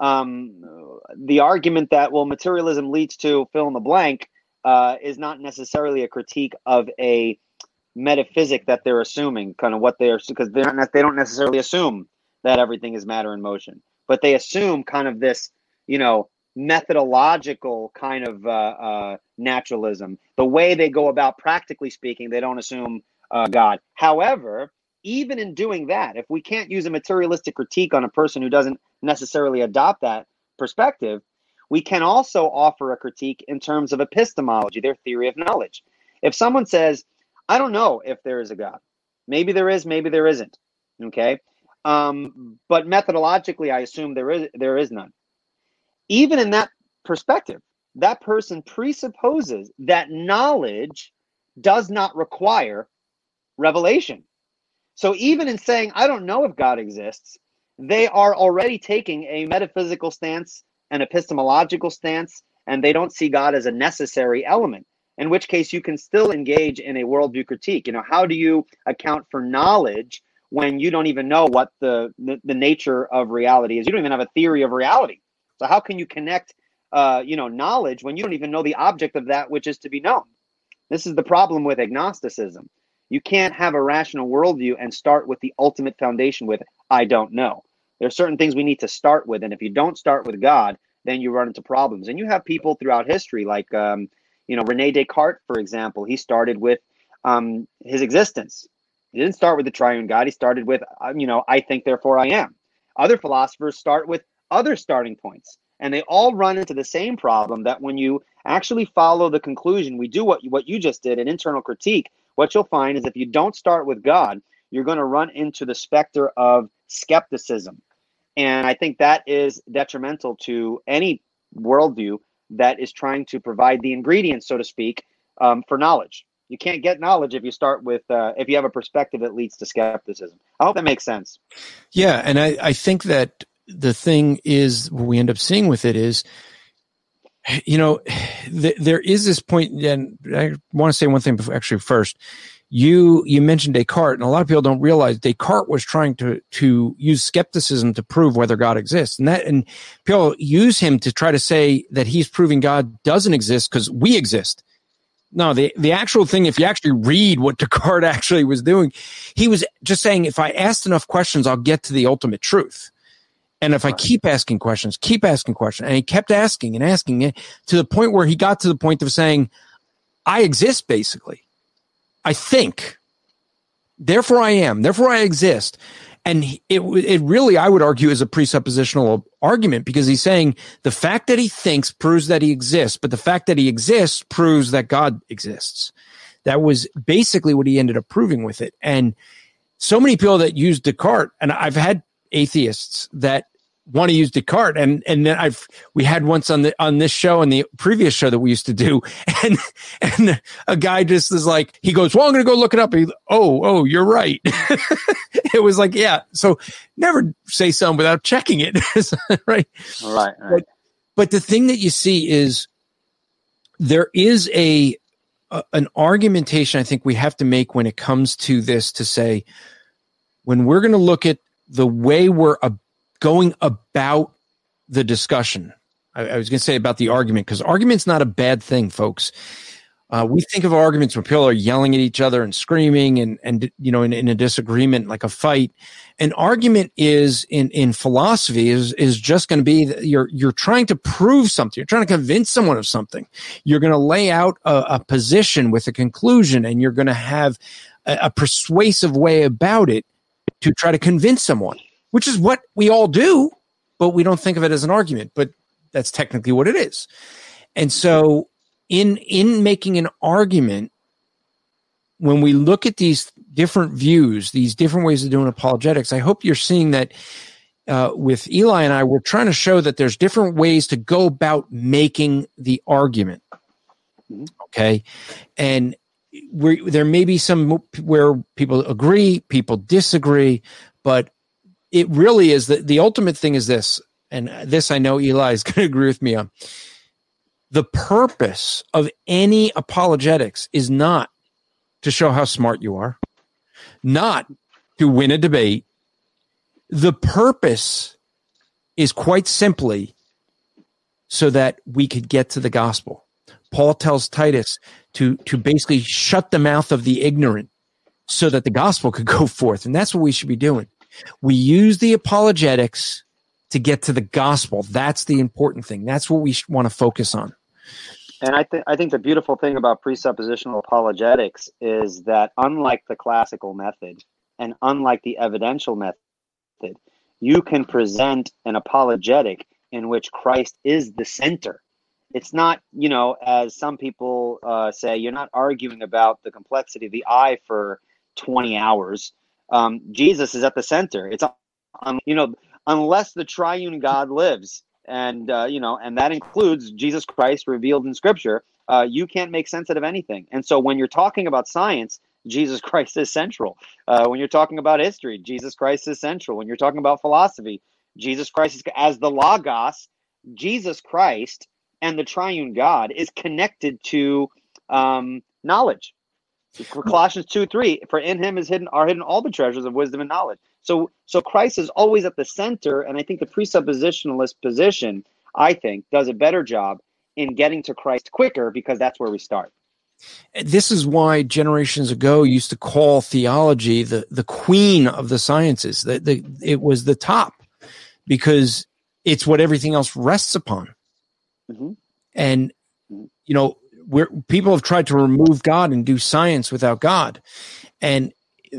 um, the argument that, well, materialism leads to fill in the blank uh, is not necessarily a critique of a metaphysic that they're assuming, kind of what they're, because they're not, they don't necessarily assume that everything is matter in motion, but they assume kind of this, you know, methodological kind of uh, uh, naturalism. The way they go about practically speaking, they don't assume uh, God. However, even in doing that, if we can't use a materialistic critique on a person who doesn't necessarily adopt that perspective, we can also offer a critique in terms of epistemology, their theory of knowledge. If someone says, I don't know if there is a God, maybe there is, maybe there isn't, okay? Um, but methodologically, I assume there is there is none. Even in that perspective, that person presupposes that knowledge does not require revelation. So even in saying, I don't know if God exists, they are already taking a metaphysical stance, an epistemological stance, and they don't see God as a necessary element, in which case you can still engage in a worldview critique. You know, how do you account for knowledge when you don't even know what the, the, the nature of reality is? You don't even have a theory of reality. So how can you connect, uh, you know, knowledge when you don't even know the object of that which is to be known? This is the problem with agnosticism. You can't have a rational worldview and start with the ultimate foundation with, I don't know. There are certain things we need to start with. And if you don't start with God, then you run into problems. And you have people throughout history like, um, you know, Rene Descartes, for example. He started with um, his existence. He didn't start with the triune God. He started with, you know, I think, therefore I am. Other philosophers start with other starting points. And they all run into the same problem, that when you actually follow the conclusion, we do what you, what you just did, an internal critique, what you'll find is if you don't start with God, you're going to run into the specter of skepticism. And I think that is detrimental to any worldview that is trying to provide the ingredients, so to speak, um, for knowledge. You can't get knowledge if you start with, uh, if you have a perspective that leads to skepticism. I hope that makes sense. Yeah, and I, I think that the thing is, what we end up seeing with it is, you know, th- there is this point, and I want to say one thing before, actually first. You you mentioned Descartes, and a lot of people don't realize Descartes was trying to to use skepticism to prove whether God exists, and that and people use him to try to say that he's proving God doesn't exist because we exist. No, the the actual thing, if you actually read what Descartes actually was doing, he was just saying, if I asked enough questions, I'll get to the ultimate truth. And if I keep asking questions, keep asking questions, and he kept asking and asking it to the point where he got to the point of saying, I exist, basically. I think. Therefore I am. Therefore I exist. And it it really, I would argue, is a presuppositional argument, because he's saying the fact that he thinks proves that he exists, but the fact that he exists proves that God exists. That was basically what he ended up proving with it. And so many people that use Descartes, and I've had atheists that want to use Descartes, and and then I've we had once on the on this show and the previous show that we used to do, and and a guy just is like, he goes, well, I'm going to go look it up. He, oh, oh, you're right. It was like, yeah. So never say something without checking it, right? All right. All right. But, but the thing that you see is there is a, a an argumentation I think we have to make when it comes to this, to say, when we're going to look at the way we're a, going about the discussion. I, I was going to say about the argument, because argument's not a bad thing, folks. Uh, we think of arguments when people are yelling at each other and screaming and, and you know, in, in a disagreement, like a fight. An argument is in, in philosophy is, is just going to be that you're, you're trying to prove something. You're trying to convince someone of something. You're going to lay out a, a position with a conclusion, and you're going to have a, a persuasive way about it to try to convince someone, which is what we all do, but we don't think of it as an argument, but that's technically what it is. And so, In in making an argument, when we look at these different views, these different ways of doing apologetics, I hope you're seeing that uh, with Eli and I, we're trying to show that there's different ways to go about making the argument. Okay, and we there may be some where people agree, people disagree, but it really is the the ultimate thing is this, and this I know Eli is going to agree with me on. The purpose of any apologetics is not to show how smart you are, not to win a debate. The purpose is quite simply so that we could get to the gospel. Paul tells Titus to, to basically shut the mouth of the ignorant so that the gospel could go forth. And that's what we should be doing. We use the apologetics to get to the gospel. That's the important thing. That's what we want to focus on. And I think I think the beautiful thing about presuppositional apologetics is that unlike the classical method and unlike the evidential method, you can present an apologetic in which Christ is the center. It's not, you know, as some people uh, say, you're not arguing about the complexity of the eye for twenty hours. Um, Jesus is at the center. It's, um, you know, unless the triune God lives, and, uh, you know, and that includes Jesus Christ revealed in Scripture, uh, you can't make sense out of anything. And so when you're talking about science, Jesus Christ is central. Uh, when you're talking about history, Jesus Christ is central. When you're talking about philosophy, Jesus Christ is, as the Logos, Jesus Christ and the triune God is connected to um, knowledge. For Colossians two three, for in him is hidden are hidden all the treasures of wisdom and knowledge. So so Christ is always at the center, and I think the presuppositionalist position, I think, does a better job in getting to Christ quicker because that's where we start. This is why generations ago used to call theology the, the queen of the sciences. The, the, it was the top because it's what everything else rests upon. Mm-hmm. And, you know, Where people have tried to remove God and do science without God. And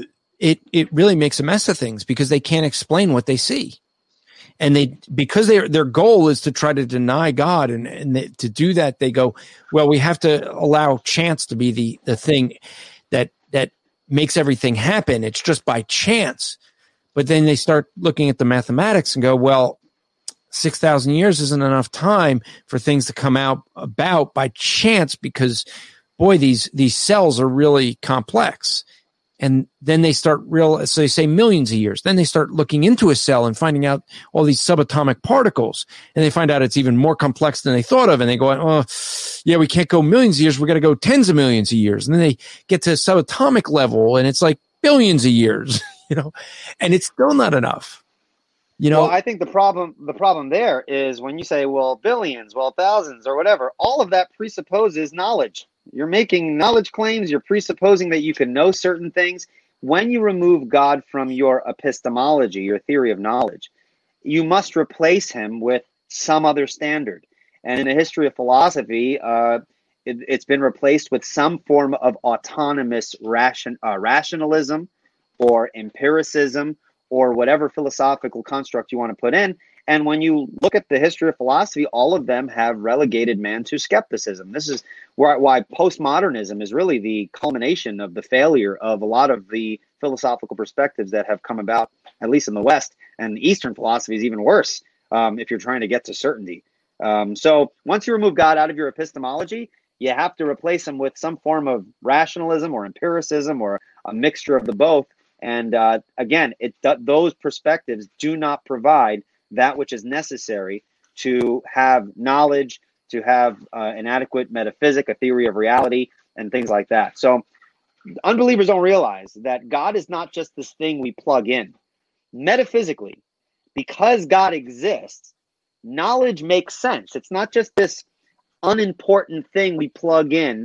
it it really makes a mess of things because they can't explain what they see. And they because they their goal is to try to deny God. And, and they, to do that, they go, well, we have to allow chance to be the, the thing that that makes everything happen. It's just by chance. But then they start looking at the mathematics and go, well, six thousand years isn't enough time for things to come out about by chance because, boy, these these cells are really complex. And then they start real, so they say millions of years. Then they start looking into a cell and finding out all these subatomic particles. And they find out it's even more complex than they thought of. And they go, oh, yeah, we can't go millions of years. We're going to go tens of millions of years. And then they get to subatomic level and it's like billions of years, you know, and it's still not enough. You know, well, I think the problem the problem there is when you say, well, billions, well, thousands or whatever, all of that presupposes knowledge. You're making knowledge claims. You're presupposing that you can know certain things. When you remove God from your epistemology, your theory of knowledge, you must replace him with some other standard. And in the history of philosophy, uh, it, it's been replaced with some form of autonomous ration, uh, rationalism or empiricism, or whatever philosophical construct you want to put in. And when you look at the history of philosophy, all of them have relegated man to skepticism. This is why, why postmodernism is really the culmination of the failure of a lot of the philosophical perspectives that have come about, at least in the West. And Eastern philosophy is even worse um, if you're trying to get to certainty. Um, so once you remove God out of your epistemology, you have to replace him with some form of rationalism or empiricism or a mixture of the both. And uh, again, it th- those perspectives do not provide that which is necessary to have knowledge, to have uh, an adequate metaphysic, a theory of reality, and things like that. So unbelievers don't realize that God is not just this thing we plug in. Metaphysically, because God exists, knowledge makes sense. It's not just this unimportant thing we plug in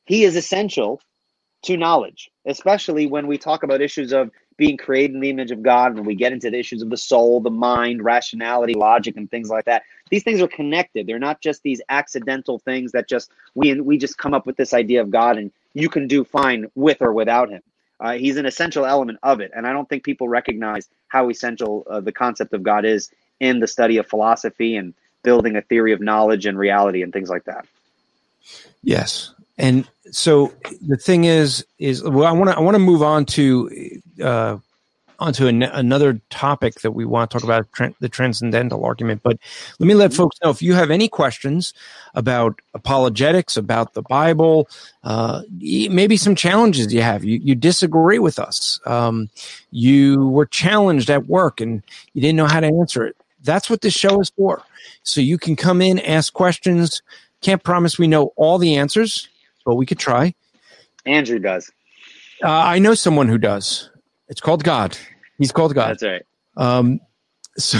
he is essential to knowledge, especially when we talk about issues of being created in the image of God, and we get into the issues of the soul, the mind, rationality, logic, and things like that. These things are connected. They're not just these accidental things that just we we just come up with this idea of God, and you can do fine with or without him. Uh, he's an essential element of it, and I don't think people recognize how essential uh, the concept of God is in the study of philosophy and building a theory of knowledge and reality and things like that. Yes. And so the thing is, is well, I want to I want to move on to uh, onto an, another topic that we want to talk about, tra- the transcendental argument. But let me let folks know if you have any questions about apologetics, about the Bible, uh, maybe some challenges you have. You, you disagree with us. Um, you were challenged at work and you didn't know how to answer it. That's what this show is for. So you can come in, ask questions. Can't promise we know all the answers, but we could try. Andrew does. Uh, I know someone who does. It's called God. He's called God. That's right. Um, so,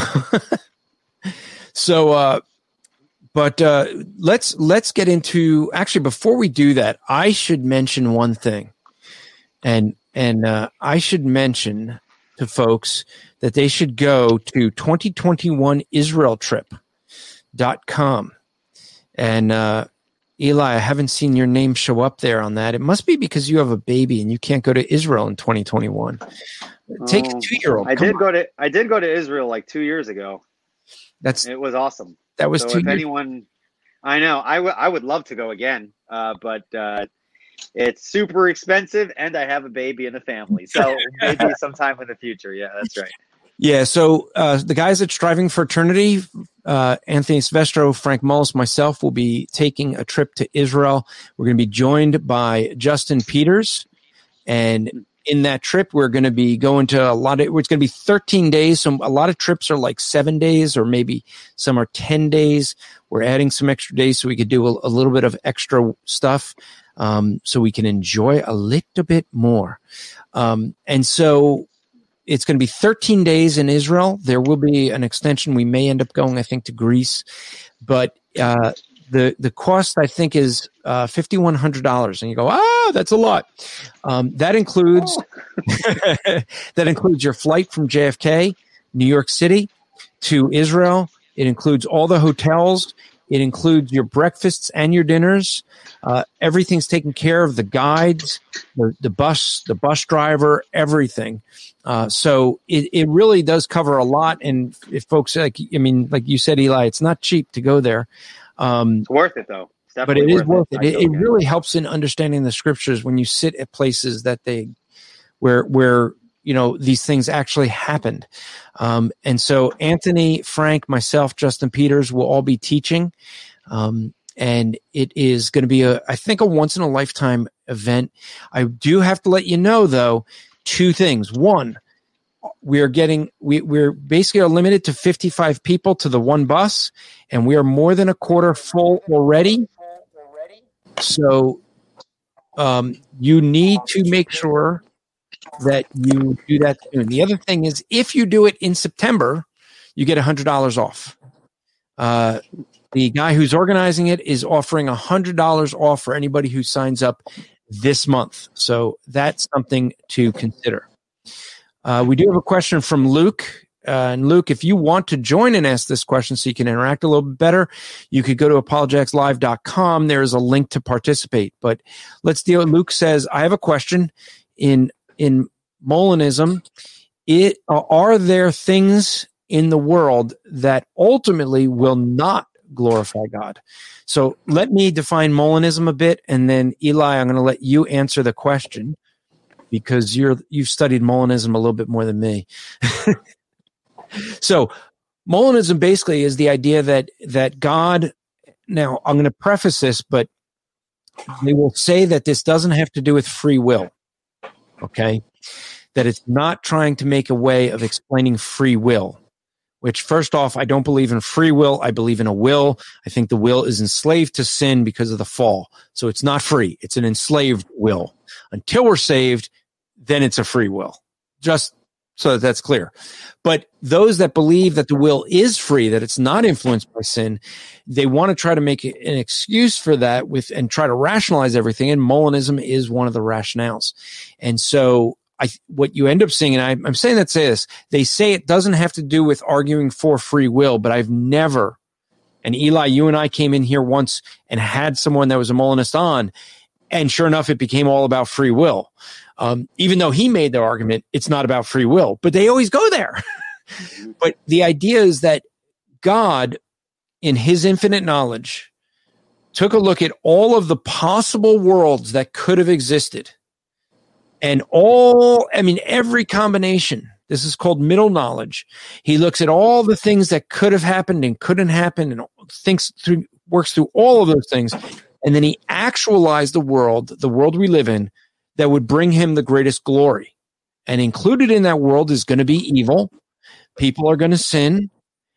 so, uh, but uh, let's let's get into. Actually, before we do that, I should mention one thing, and and uh, I should mention to folks that they should go to twenty twenty-one Israel trip dot com. And uh, Eli, I haven't seen your name show up there on that. It must be because you have a baby and you can't go to Israel in twenty twenty-one. Take oh, a two-year-old. I Come did on. go to I did go to Israel like two years ago. That's It was awesome. that was So two if years. anyone, I know I, w- I would love to go again, uh, but uh, it's super expensive, and I have a baby and a family. So maybe sometime in the future. Yeah, that's right. Yeah, so uh, the guys at Striving for Eternity, uh, Anthony Silvestro, Frank Mullis, myself will be taking a trip to Israel. We're going to be joined by Justin Peters. And in that trip, we're going to be going to a lot of, it's going to be thirteen days. So a lot of trips are like seven days or maybe some are ten days. We're adding some extra days so we could do a, a little bit of extra stuff um, so we can enjoy a little bit more. Um, and so it's going to be thirteen days in Israel. There will be an extension. We may end up going, I think, to Greece. But uh, the the cost, I think, is uh, five thousand one hundred dollars. And you go, ah, that's a lot. Um, that includes that includes your flight from J F K, New York City, to Israel. It includes all the hotels. It includes your breakfasts and your dinners. Uh, everything's taken care of. The guides, the, the bus, the bus driver, everything. Uh, so it, it really does cover a lot. And if folks, like, I mean, like you said, Eli, it's not cheap to go there. Um, It's worth it though. It's but definitely it is worth it. I It, go it again. really helps in understanding the scriptures when you sit at places that they, where, where, you know, these things actually happened. Um, and so Anthony, Frank, myself, Justin Peters will all be teaching. Um, and it is going to be a, I think, a once in a lifetime event. I do have to let you know though, two things. One, we are getting, we, we're basically are limited to fifty-five people to the one bus, and we are more than a quarter full already. So, um, you need to make sure that you do that soon. The other thing is, if you do it in September, you get one hundred dollars off. Uh, the guy who's organizing it is offering one hundred dollars off for anybody who signs up this month. So that's something to consider. Uh, we do have a question from Luke. Uh, and Luke, if you want to join and ask this question so you can interact a little bit better, you could go to apologetics live dot com. There is a link to participate. But let's deal. Luke says, I have a question. In in Molinism, it are there things in the world that ultimately will not glorify God? So let me define Molinism a bit, and then Eli, I'm going to let you answer the question because you're you've studied Molinism a little bit more than me. So Molinism basically is the idea that that God. Now I'm going to preface this, but they will say that this doesn't have to do with free will. Okay, that it's not trying to make a way of explaining free will, which first off, I don't believe in free will. I believe in a will. I think the will is enslaved to sin because of the fall. So it's not free. It's an enslaved will. Until we're saved, then it's a free will. Just so that that's clear. But those that believe that the will is free, that it's not influenced by sin, they want to try to make an excuse for that with and try to rationalize everything. And Molinism is one of the rationales. And so I, what you end up seeing, and I, I'm saying that to say this, they say it doesn't have to do with arguing for free will, but I've never, and Eli, you and I came in here once and had someone that was a Molinist on, and sure enough, it became all about free will. Um, even though he made the argument, it's not about free will, but they always go there. But the idea is that God, in his infinite knowledge, took a look at all of the possible worlds that could have existed. And all, I mean, every combination, this is called middle knowledge. He looks at all the things that could have happened and couldn't happen and thinks through, works through all of those things. And then he actualized the world, the world we live in, that would bring him the greatest glory. And included in that world is going to be evil. People are going to sin.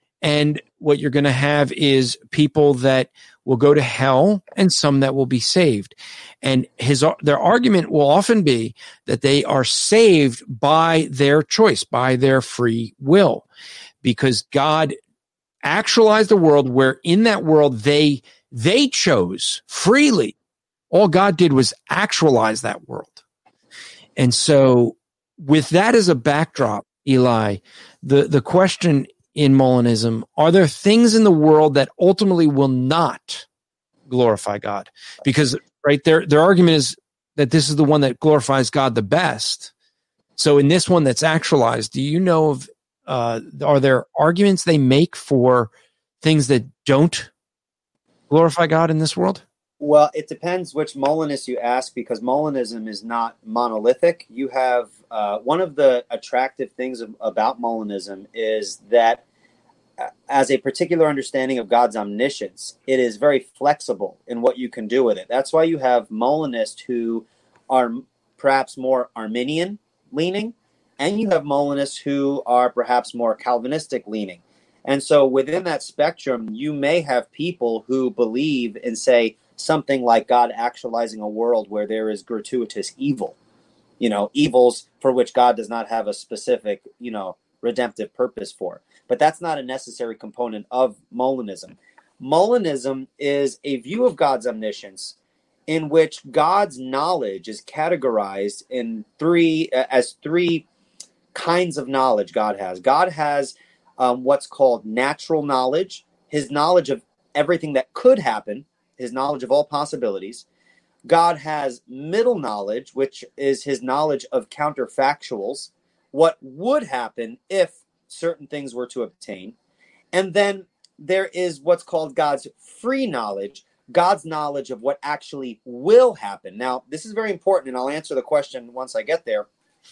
And what you're going to have is people that will go to hell and some that will be saved. And his their argument will often be that they are saved by their choice, by their free will, because God actualized the world where in that world they they chose freely. All God did was actualize that world. And so with that as a backdrop, Eli, the, the question in Molinism, are there things in the world that ultimately will not glorify God? Because right their their argument is that this is the one that glorifies God the best. So in this one that's actualized, do you know of uh, are there arguments they make for things that don't glorify God in this world? Well, it depends which Molinist you ask, because Molinism is not monolithic. You have uh, one of the attractive things of, about Molinism is that uh, as a particular understanding of God's omniscience, it is very flexible in what you can do with it. That's why you have Molinists who are perhaps more Arminian leaning, and you have Molinists who are perhaps more Calvinistic leaning. And so within that spectrum, you may have people who believe in, say, something like God actualizing a world where there is gratuitous evil, you know, evils for which God does not have a specific, you know, redemptive purpose for. But that's not a necessary component of Molinism. Molinism is a view of God's omniscience in which God's knowledge is categorized in three, uh, as three kinds of knowledge God has. God has um, what's called natural knowledge, his knowledge of everything that could happen, his knowledge of all possibilities. God has middle knowledge, which is his knowledge of counterfactuals, what would happen if certain things were to obtain. And then there is what's called God's free knowledge, God's knowledge of what actually will happen. Now, this is very important, and I'll answer the question once I get there.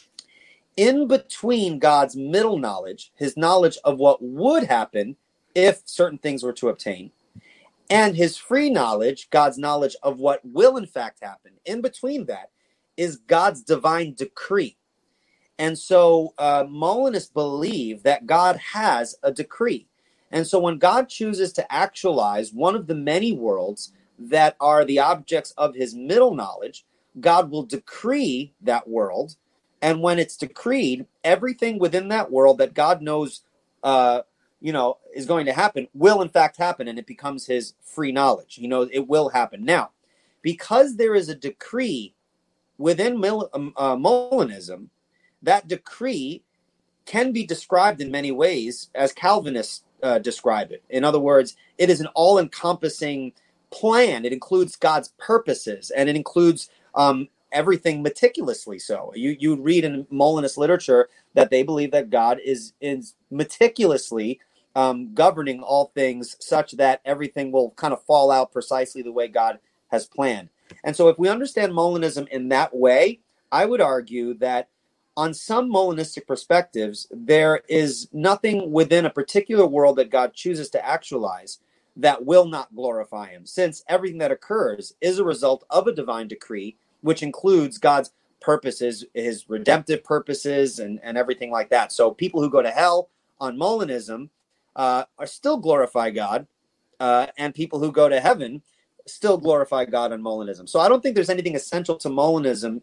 In between God's middle knowledge, his knowledge of what would happen if certain things were to obtain, and his free knowledge, God's knowledge of what will in fact happen, in between that is God's divine decree. And so uh, Molinists believe that God has a decree. And so when God chooses to actualize one of the many worlds that are the objects of his middle knowledge, God will decree that world. And when it's decreed, everything within that world that God knows uh, you know, is going to happen will in fact happen, and it becomes his free knowledge. You know, it will happen. Now, because there is a decree within Mil- uh, Molinism, that decree can be described in many ways as Calvinists uh, describe it. In other words, it is an all-encompassing plan. It includes God's purposes, and it includes um, everything meticulously so. You you read in Molinist literature that they believe that God is, is meticulously um, governing all things such that everything will kind of fall out precisely the way God has planned. And so if we understand Molinism in that way, I would argue that on some Molinistic perspectives, there is nothing within a particular world that God chooses to actualize that will not glorify him, since everything that occurs is a result of a divine decree, which includes God's purposes, his redemptive purposes, and, and everything like that. So people who go to hell on Molinism uh, are still glorify God, uh, and people who go to heaven still glorify God on Molinism. So I don't think there's anything essential to Molinism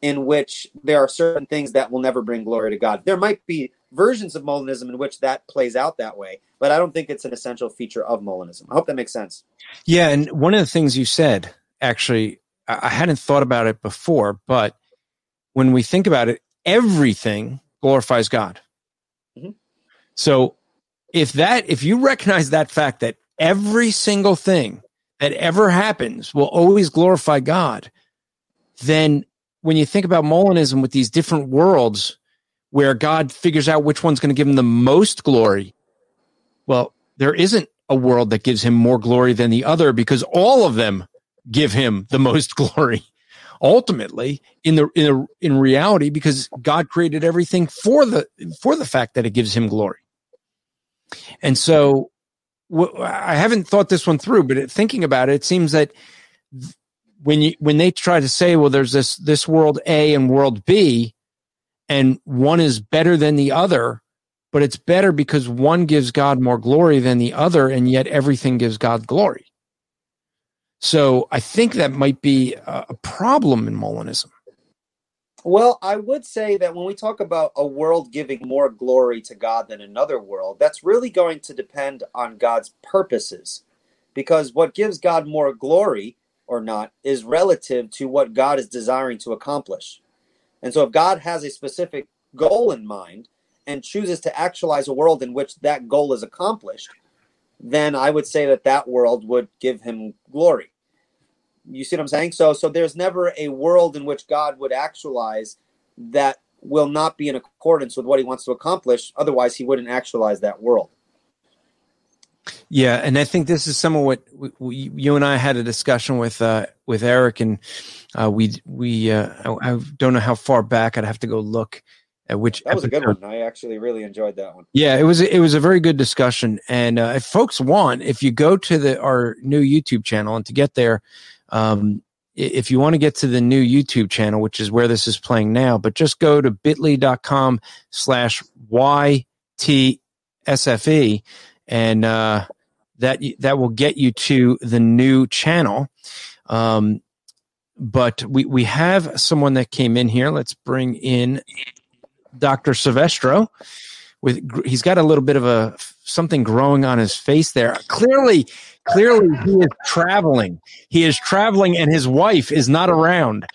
in which there are certain things that will never bring glory to God. There might be versions of Molinism in which that plays out that way, but I don't think it's an essential feature of Molinism. I hope that makes sense. Yeah, and one of the things you said, actually, I hadn't thought about it before, but when we think about it, everything glorifies God. Mm-hmm. So if that, if you recognize that fact that every single thing that ever happens will always glorify God, then when you think about Molinism with these different worlds where God figures out which one's going to give him the most glory, well, there isn't a world that gives him more glory than the other because all of them give him the most glory. Ultimately, in the in the, in reality, because God created everything for the for the fact that it gives him glory. And so w- I haven't thought this one through, but it, thinking about it, it seems that when you when they try to say, well, there's this this world A and world B, and one is better than the other, but it's better because one gives God more glory than the other, and yet everything gives God glory. So I think that might be a problem in Molinism. Well, I would say that when we talk about a world giving more glory to God than another world, that's really going to depend on God's purposes. Because what gives God more glory or not is relative to what God is desiring to accomplish. And so if God has a specific goal in mind and chooses to actualize a world in which that goal is accomplished, then I would say that that world would give him glory. You see what I'm saying? So, so there's never a world in which God would actualize that will not be in accordance with what he wants to accomplish. Otherwise, he wouldn't actualize that world. Yeah, and I think this is some of what we, we, you and I had a discussion with uh, with Eric, and uh, we we uh, I, I don't know how far back. I'd have to go look at which. That was episode. a good one. I actually really enjoyed that one. Yeah, it was it was a very good discussion. And uh, if folks want, if you go to the our new YouTube channel, and to get there, um, if you want to get to the new YouTube channel, which is where this is playing now, but just go to bit.ly.com slash YTSFE, and uh, that that will get you to the new channel. Um, but we we have someone that came in here. Let's bring in Doctor Silvestro. With he's got a little bit of a something growing on his face there. Clearly, clearly he is traveling. He is traveling, and his wife is not around.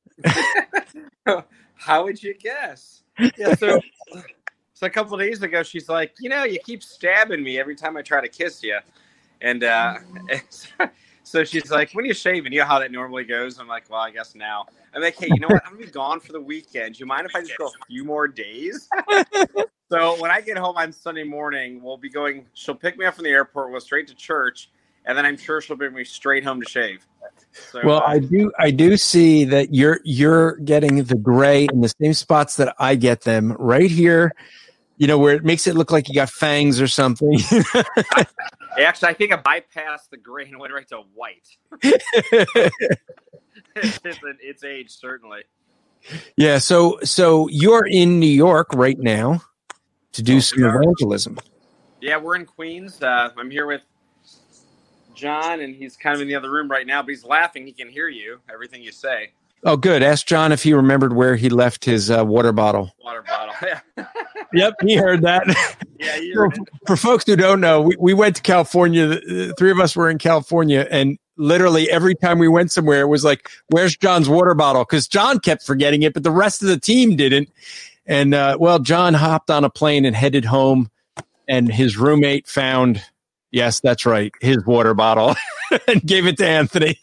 How would you guess? Yeah, so so a couple of days ago, she's like, you know, you keep stabbing me every time I try to kiss you, and uh, so she's like, when are you shaving? You know how that normally goes. I'm like, well, I guess now. I'm like, hey, you know what? I'm gonna be gone for the weekend. Do you mind if I just go a few more days? So when I get home on Sunday morning, we'll be going. She'll pick me up from the airport. We'll go straight to church, and then I'm sure she'll bring me straight home to shave. So, well, uh, I do. I do see that you're you're getting the gray in the same spots that I get them right here. You know, where it makes it look like you got fangs or something. I, actually, I think I bypassed the gray and went right to white. it's, it's, it's age, certainly. Yeah. So, so you're in New York right now to do oh, some evangelism. Yeah, we're in Queens. Uh, I'm here with John, and he's kind of in the other room right now, but he's laughing. He can hear you, everything you say. Oh, good. Ask John if he remembered where he left his uh, water bottle. Water bottle, yeah. Yep, he heard that. Yeah, you heard for, it. For folks who don't know, we, we went to California. The three of us were in California, and literally every time we went somewhere, it was like, where's John's water bottle? Because John kept forgetting it, but the rest of the team didn't. And, uh, well, John hopped on a plane and headed home, and his roommate found, yes, that's right, his water bottle and gave it to Anthony.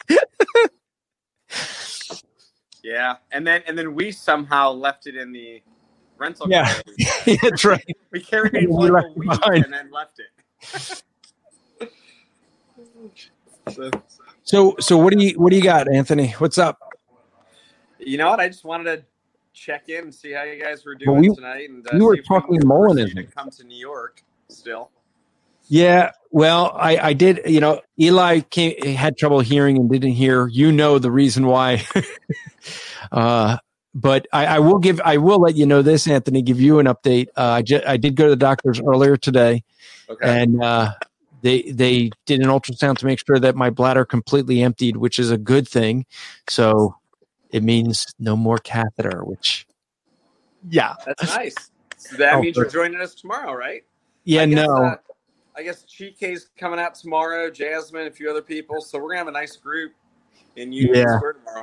Yeah, and then and then we somehow left it in the rental car. Yeah, yeah that's right. We carried it for like a week behind. And then left it. so, so, so what do you what do you got, Anthony? What's up? You know what? I just wanted to check in and see how you guys were doing well, we, tonight. And uh, we were talking Molinism. To come to New York still. Yeah, well, I, I did, you know, Eli came, had trouble hearing and didn't hear, you know, the reason why. uh, but I, I will give, I will let you know this, Anthony, give you an update. Uh, I, ju- I did go to the doctor's earlier today, okay. and uh, they, they did an ultrasound to make sure that my bladder completely emptied, which is a good thing. So it means no more catheter, which, yeah. That's nice. So that Oh, means for- you're joining us tomorrow, right? Yeah, I guess, no. Uh, I guess Chike's coming out tomorrow, Jasmine, a few other people. So we're going to have a nice group in Union Yeah. Square tomorrow.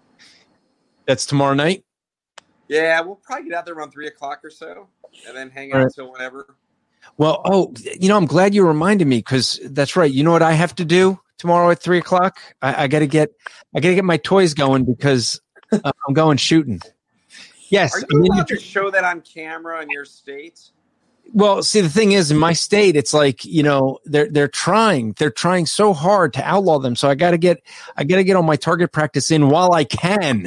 That's tomorrow night? Yeah, we'll probably get out there around three o'clock or so and then hang All out right. till whenever. Well, oh, you know, I'm glad you reminded me because that's right. You know what I have to do tomorrow at three o'clock? I, I got to get, I got to get my toys going because uh, I'm going shooting. Yes. Are I'm you in allowed the- to show that on camera in your state? Well, see, the thing is, in my state, it's like, you know, they're they're trying, they're trying so hard to outlaw them. So I got to get, I got to get all my target practice in while I can.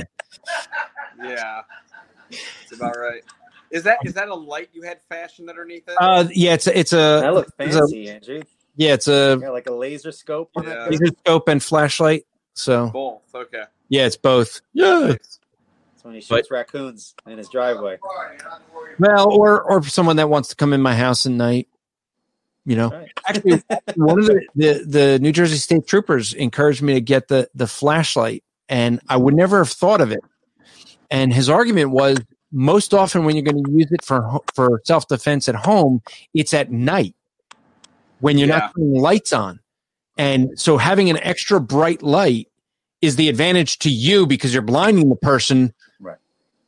Yeah, that's about right. Is that is that a light you had fashioned underneath it? Uh, yeah, it's a, it's a, That looks it's a- fancy, Andrew. yeah, it's a Yeah, like a laser scope on Yeah. that. laser scope and flashlight. So Both. Okay. yeah, it's both. Yeah. That's when he shoots raccoons in his driveway. Well, or or someone that wants to come in my house at night, you know. Right. Actually, one of the, the the New Jersey State Troopers encouraged me to get the the flashlight, and I would never have thought of it. And his argument was, most often when you're going to use it for ho- for self defense at home, it's at night when you're Yeah. not putting lights on, and so having an extra bright light is the advantage to you because you're blinding the person. Right.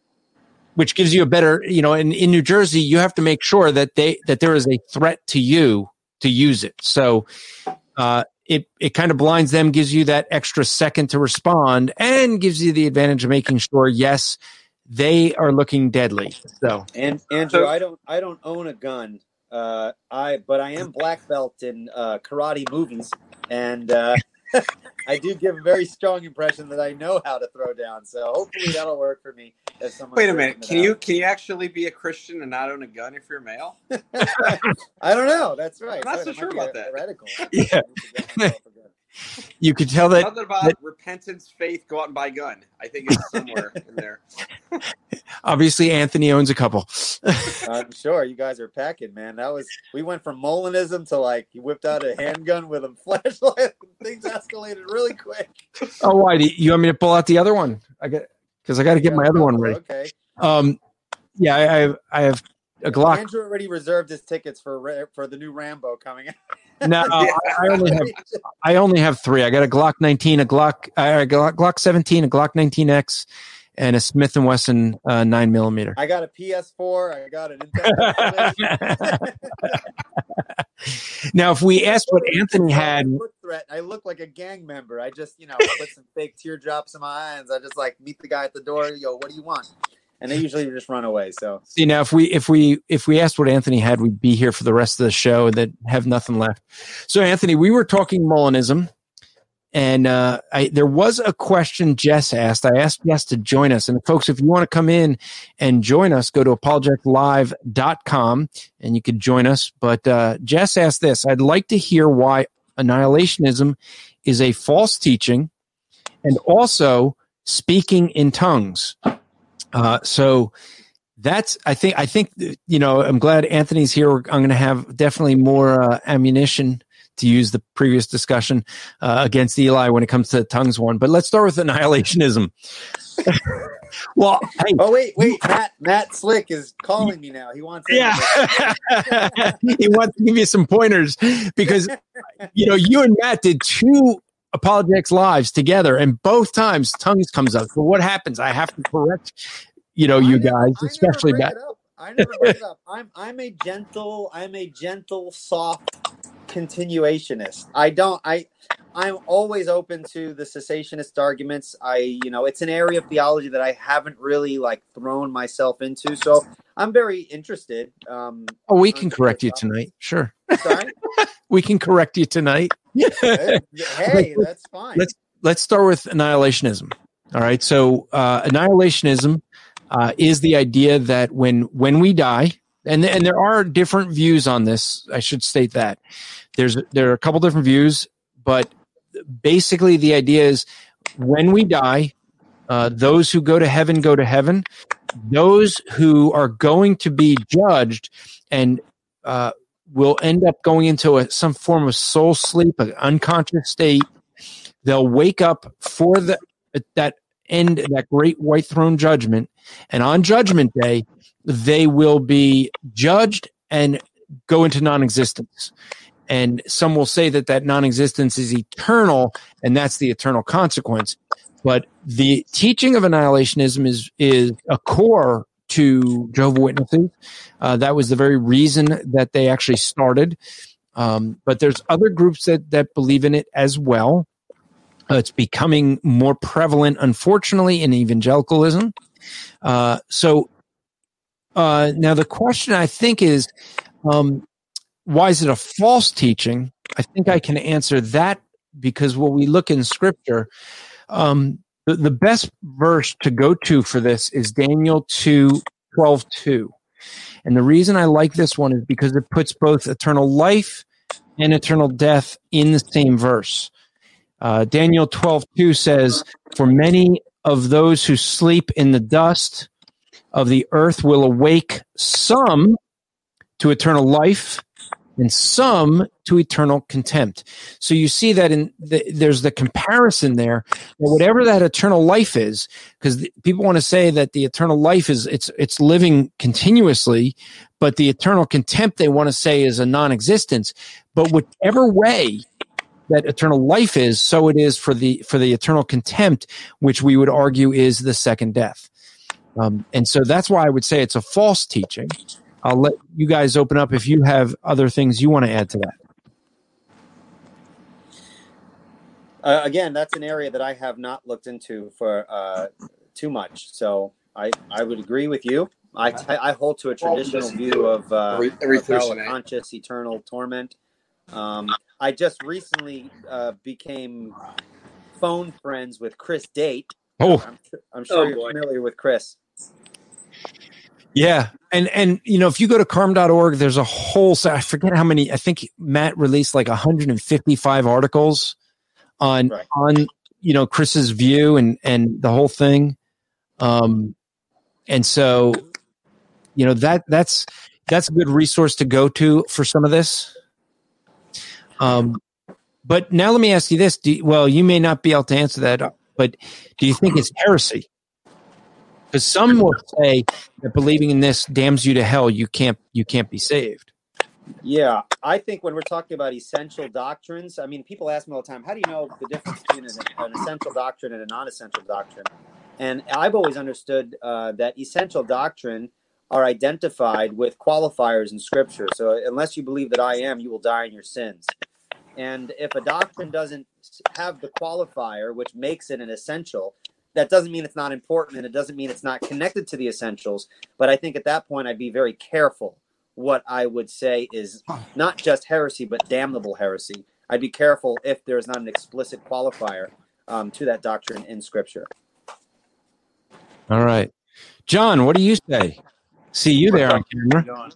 Which gives you a better, you know, in, in New Jersey, you have to make sure that they that there is a threat to you to use it. So uh, it it kind of blinds them, gives you that extra second to respond, and gives you the advantage of making sure, yes, they are looking deadly. So And Andrew, So- I don't, I don't own a gun. Uh, I, but I am black belt in uh, karate movies, and uh, I do give a very strong impression that I know how to throw down. So hopefully that'll work for me. As someone Wait a figuring minute. it Can out. you can you actually be a Christian and not own a gun if you're male? I don't know. That's right. I'm not Boy, so that sure might be about a- that. Heretical. Yeah. I need to get myself a gun. you could tell that Something about that- repentance, faith, go out and buy a gun. I think it's somewhere in there. obviously Anthony owns a couple. I'm sure you guys are packing, man. That was we went from Molinism to like you whipped out a handgun with a flashlight. Things escalated really quick. Oh, why? Do you want me to pull out the other one? I got because I got to get Yeah, my other one ready. Okay. Um, yeah, I, I have I have a Glock. Andrew already reserved his tickets for Ra- for the new Rambo coming out. No, I, I only have I only have three. I got a Glock nineteen, a Glock, uh, a Glock, Glock seventeen, a Glock nineteen X, and a Smith and Wesson uh, nine millimeter. I got a P S four. I got an Nintendo. Now, if we asked what Anthony had, I look, threat. I look like a gang member. I just, you know, put some fake teardrops in my eyes. I just like meet the guy at the door. Yo, what do you want? And they usually just run away. So see now if we if we if we asked what Anthony had, we'd be here for the rest of the show and then have nothing left. So, Anthony, we were talking Molinism. And uh, I, there was a question Jess asked. I asked Jess to join us. And folks, if you want to come in and join us, go to apologetic live dot com and you could join us. But uh, Jess asked this. I'd like to hear why annihilationism is a false teaching and also speaking in tongues. Uh, so that's, I think, I think, you know, I'm glad Anthony's here. I'm going to have definitely more uh, ammunition to use the previous discussion uh, against Eli when it comes to the tongues one. But let's start with annihilationism. Well, hey, oh wait, wait, Matt Matt Slick is calling me now. He wants yeah, he wants to give you some pointers because you know you and Matt did two Apologetics lives together, and both times tongues comes up. So what happens? I have to correct, you know, you guys, I especially never Matt. bring it up. I never bring it up. I'm I'm a gentle, I'm a gentle, soft continuationist. I don't I I'm always open to the cessationist arguments. I you know, it's an area of theology that I haven't really like thrown myself into. So I'm very interested. Um Oh, we can correct you tonight. Sure. Sorry? We can correct you tonight. Hey, hey, that's fine. Let's let's start with annihilationism. All right. So uh, annihilationism uh, is the idea that when when we die, and and there are different views on this. I should state that there's there are a couple different views, but basically the idea is when we die, uh, those who go to heaven go to heaven. Those who are going to be judged and uh, will end up going into a, some form of soul sleep, an unconscious state. They'll wake up for the that end, that great white throne judgment. And on Judgment Day, they will be judged and go into non-existence. And some will say that that non-existence is eternal, and that's the eternal consequence. But the teaching of annihilationism is is a core to Jehovah's Witnesses. Uh, that was the very reason that they actually started. Um, but there's other groups that, that believe in it as well. Uh, it's becoming more prevalent, unfortunately, in evangelicalism. Uh, so uh, now the question, I think, is um, why is it a false teaching? I think I can answer that because when we look in Scripture, um, the, the best verse to go to for this is Daniel two twelve two. And the reason I like this one is because it puts both eternal life and eternal death in the same verse. Uh, Daniel twelve two says, "For many of those who sleep in the dust of the earth will awake, some to eternal life and some to eternal contempt." So you see that in the, there's the comparison there that whatever that eternal life is, because people want to say that the eternal life is it's it's living continuously, but the eternal contempt they want to say is a non-existence. But whichever way that eternal life is, so it is for the for the eternal contempt, which we would argue is the second death. Um, and so that's why I would say it's a false teaching. I'll let you guys open up if you have other things you want to add to that. Uh, again, that's an area that I have not looked into for uh, too much. So I, I would agree with you. I, I hold to a traditional view of, uh, Every- every of hell, Thursday night. conscious, eternal torment. Um, I just recently uh, became phone friends with Chris Date. Oh, I'm, I'm sure Oh, you're boy. familiar with Chris. yeah. And, and you know, if you go to carm dot org, there's a whole set. I forget how many. I think Matt released like one hundred fifty-five articles on, Right. on you know, Chris's view and, and the whole thing. Um, and so, you know, that that's that's a good resource to go to for some of this. Um, but now let me ask you this. Do you, well, you may not be able to answer that, but do you think it's heresy? Because some will say that believing in this damns you to hell. You can't, you can't be saved. Yeah, I think when we're talking about essential doctrines, I mean, people ask me all the time, how do you know the difference between an, an essential doctrine and a non-essential doctrine? And I've always understood uh, that essential doctrine are identified with qualifiers in Scripture. So unless you believe that I am, you will die in your sins. And if a doctrine doesn't have the qualifier, which makes it an essential, that doesn't mean it's not important, and it doesn't mean it's not connected to the essentials. But I think at that point, I'd be very careful what I would say is not just heresy, but damnable heresy. I'd be careful if there's not an explicit qualifier um, to that doctrine in Scripture. All right. John, what do you say? See you there on camera.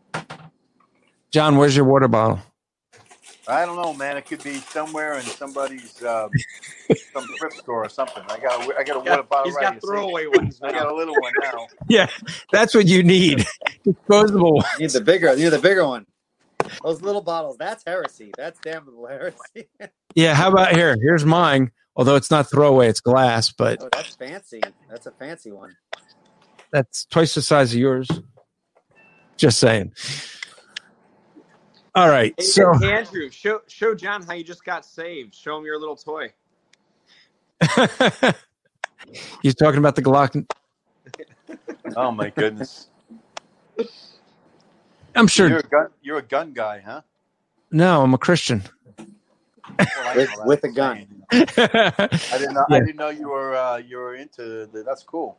John, where's your water bottle? I don't know, man. It could be somewhere in somebody's uh, some thrift store or something. I got a, I got a water bottle He's right got here. See? throwaway ones I now. got a little one now. Yeah, that's what you need. Disposable one. You need the bigger, you need the bigger one. Those little bottles, that's heresy. That's damnable heresy. Yeah, how about here? Here's mine. Although it's not throwaway, it's glass, but Oh, that's fancy. That's a fancy one. that's twice the size of yours. Just saying. All right. Hey, So hey, Andrew, show show John how you just got saved. Show him your little toy. you're talking about the Glock. Oh my goodness! I'm sure. You're a gun. You're a gun guy, huh? No, I'm a Christian. Well, I With- know that. with a I'm gun. saying. well, I didn't know. Yeah. I didn't know you were. Uh, you were into. The, that's cool.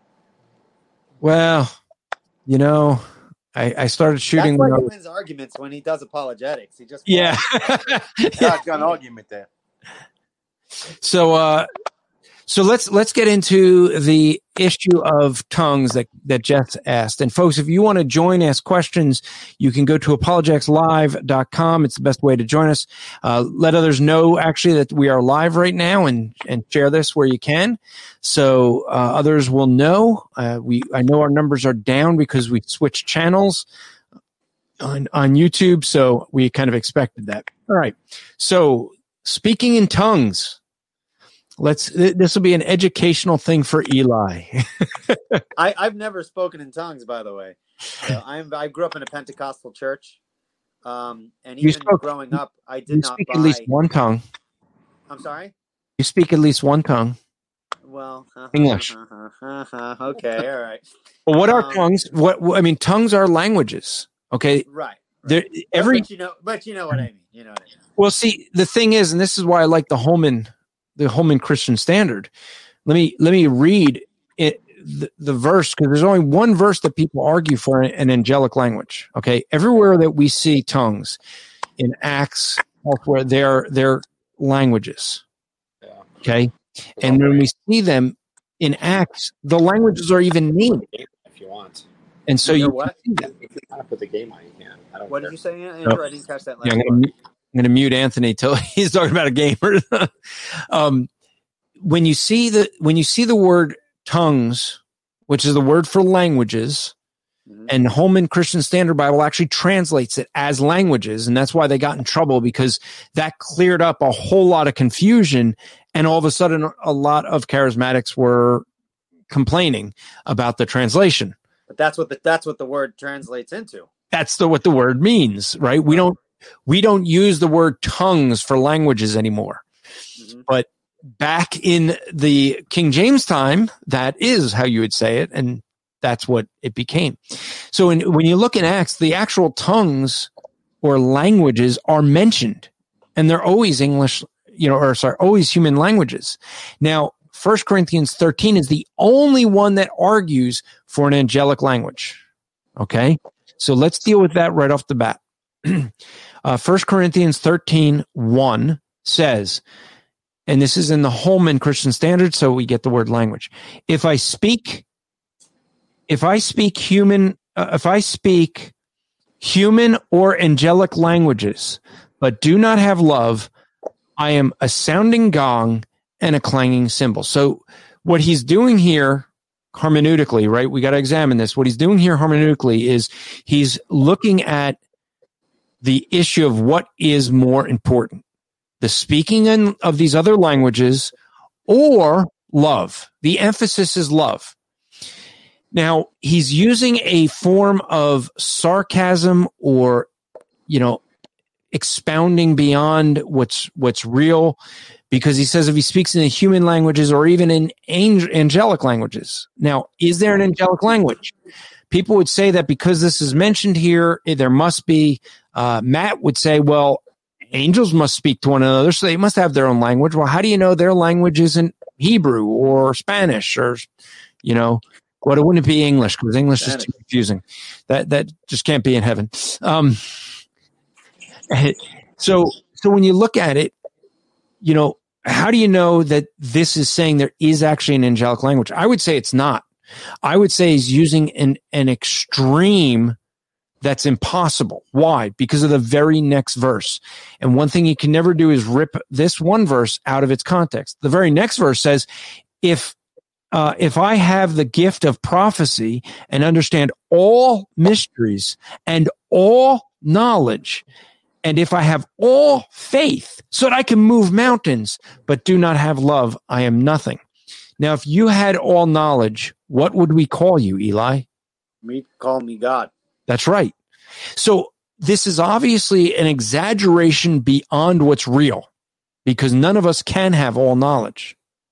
you know, I, I started shooting. That's why when I he was- wins arguments when he does apologetics. He just yeah. Got a gun argument there. So, uh, so let's let's get into the issue of tongues that that Jess asked. And folks, if you want to join, ask questions, you can go to apologetics live dot com. It's the best way to join us. Uh, let others know actually that we are live right now, and and share this where you can, so uh, others will know. Uh, we I know our numbers are down because we switched channels on on YouTube, so we kind of expected that. All right, so speaking in tongues. Let's. This will be an educational thing for Eli. I, I've never spoken in tongues, by the way. So I'm. I grew up in a Pentecostal church, um, and even spoke, growing up, I did you not speak buy. At least one tongue. I'm sorry. You speak at least one tongue. Well, uh, English. Uh, uh, uh, okay, all right. Well, what are Um, tongues? What I mean, tongues are languages. Okay, Right. There, every but you know, but you know what I mean. You know what I mean. well, see, the thing is, and this is why I like the Holman, the Holman Christian Standard. Let me let me read it, the, the verse, because there's only one verse that people argue for an angelic language. Okay, everywhere that we see tongues in Acts, elsewhere, they're they're languages. Yeah. Okay, and when we see them in Acts, the languages are even named. If you want. And so You you, know what? If you want to put the game on, you can. I don't What care. did you say, Andrew? I didn't catch that last Yeah, I'm part. gonna, mute, I'm gonna mute Anthony till he's talking about a gamer. um, when you see the when you see the word tongues, which is the word for languages, Mhm. and Holman Christian Standard Bible actually translates it as languages, and that's why they got in trouble, because that cleared up a whole lot of confusion, and all of a sudden, a lot of charismatics were complaining about the translation. But that's what the that's what the word translates into. That's the what the word means, right? We don't we don't use the word tongues for languages anymore. Mhm. But back in the King James time, that is how you would say it, and that's what it became. So in, when you look in Acts, the actual tongues or languages are mentioned, and they're always English, you know, or sorry, always human languages. Now, First Corinthians thirteen is the only one that argues for an angelic language. Okay? So let's deal with that right off the bat. uh, First Corinthians thirteen one says, and this is in the Holman Christian Standard, so we get the word language. If I speak, if I speak human, uh, if I speak human or angelic languages, but do not have love, I am a sounding gong and a clanging cymbal. So what he's doing here hermeneutically, right? We got to examine this. What he's doing here hermeneutically is he's looking at the issue of what is more important, the speaking in, of these other languages or love. The emphasis is love. Now, he's using a form of sarcasm or, you know, expounding beyond what's what's real, because he says if he speaks in the human languages or even in angel, angelic languages. Now, is there an angelic language? People would say that because this is mentioned here, there must be. Uh, Matt would say, well, angels must speak to one another, so they must have their own language. Well, how do you know their language isn't Hebrew or Spanish or, you know, what well, it wouldn't be English, because English Spanish is too confusing. That that just can't be in heaven. Um, so so when you look at it, you know, how do you know that this is saying there is actually an angelic language? I would say it's not. I would say he's using an, an extreme that's impossible. Why? Because of the very next verse. And one thing you can never do is rip this one verse out of its context. The very next verse says, if uh, if I have the gift of prophecy and understand all mysteries and all knowledge, and if I have all faith so that I can move mountains, but do not have love, I am nothing. Now, if you had all knowledge, what would we call you, Eli? Me call me God. That's right. So this is obviously an exaggeration beyond what's real, because none of us can have all knowledge.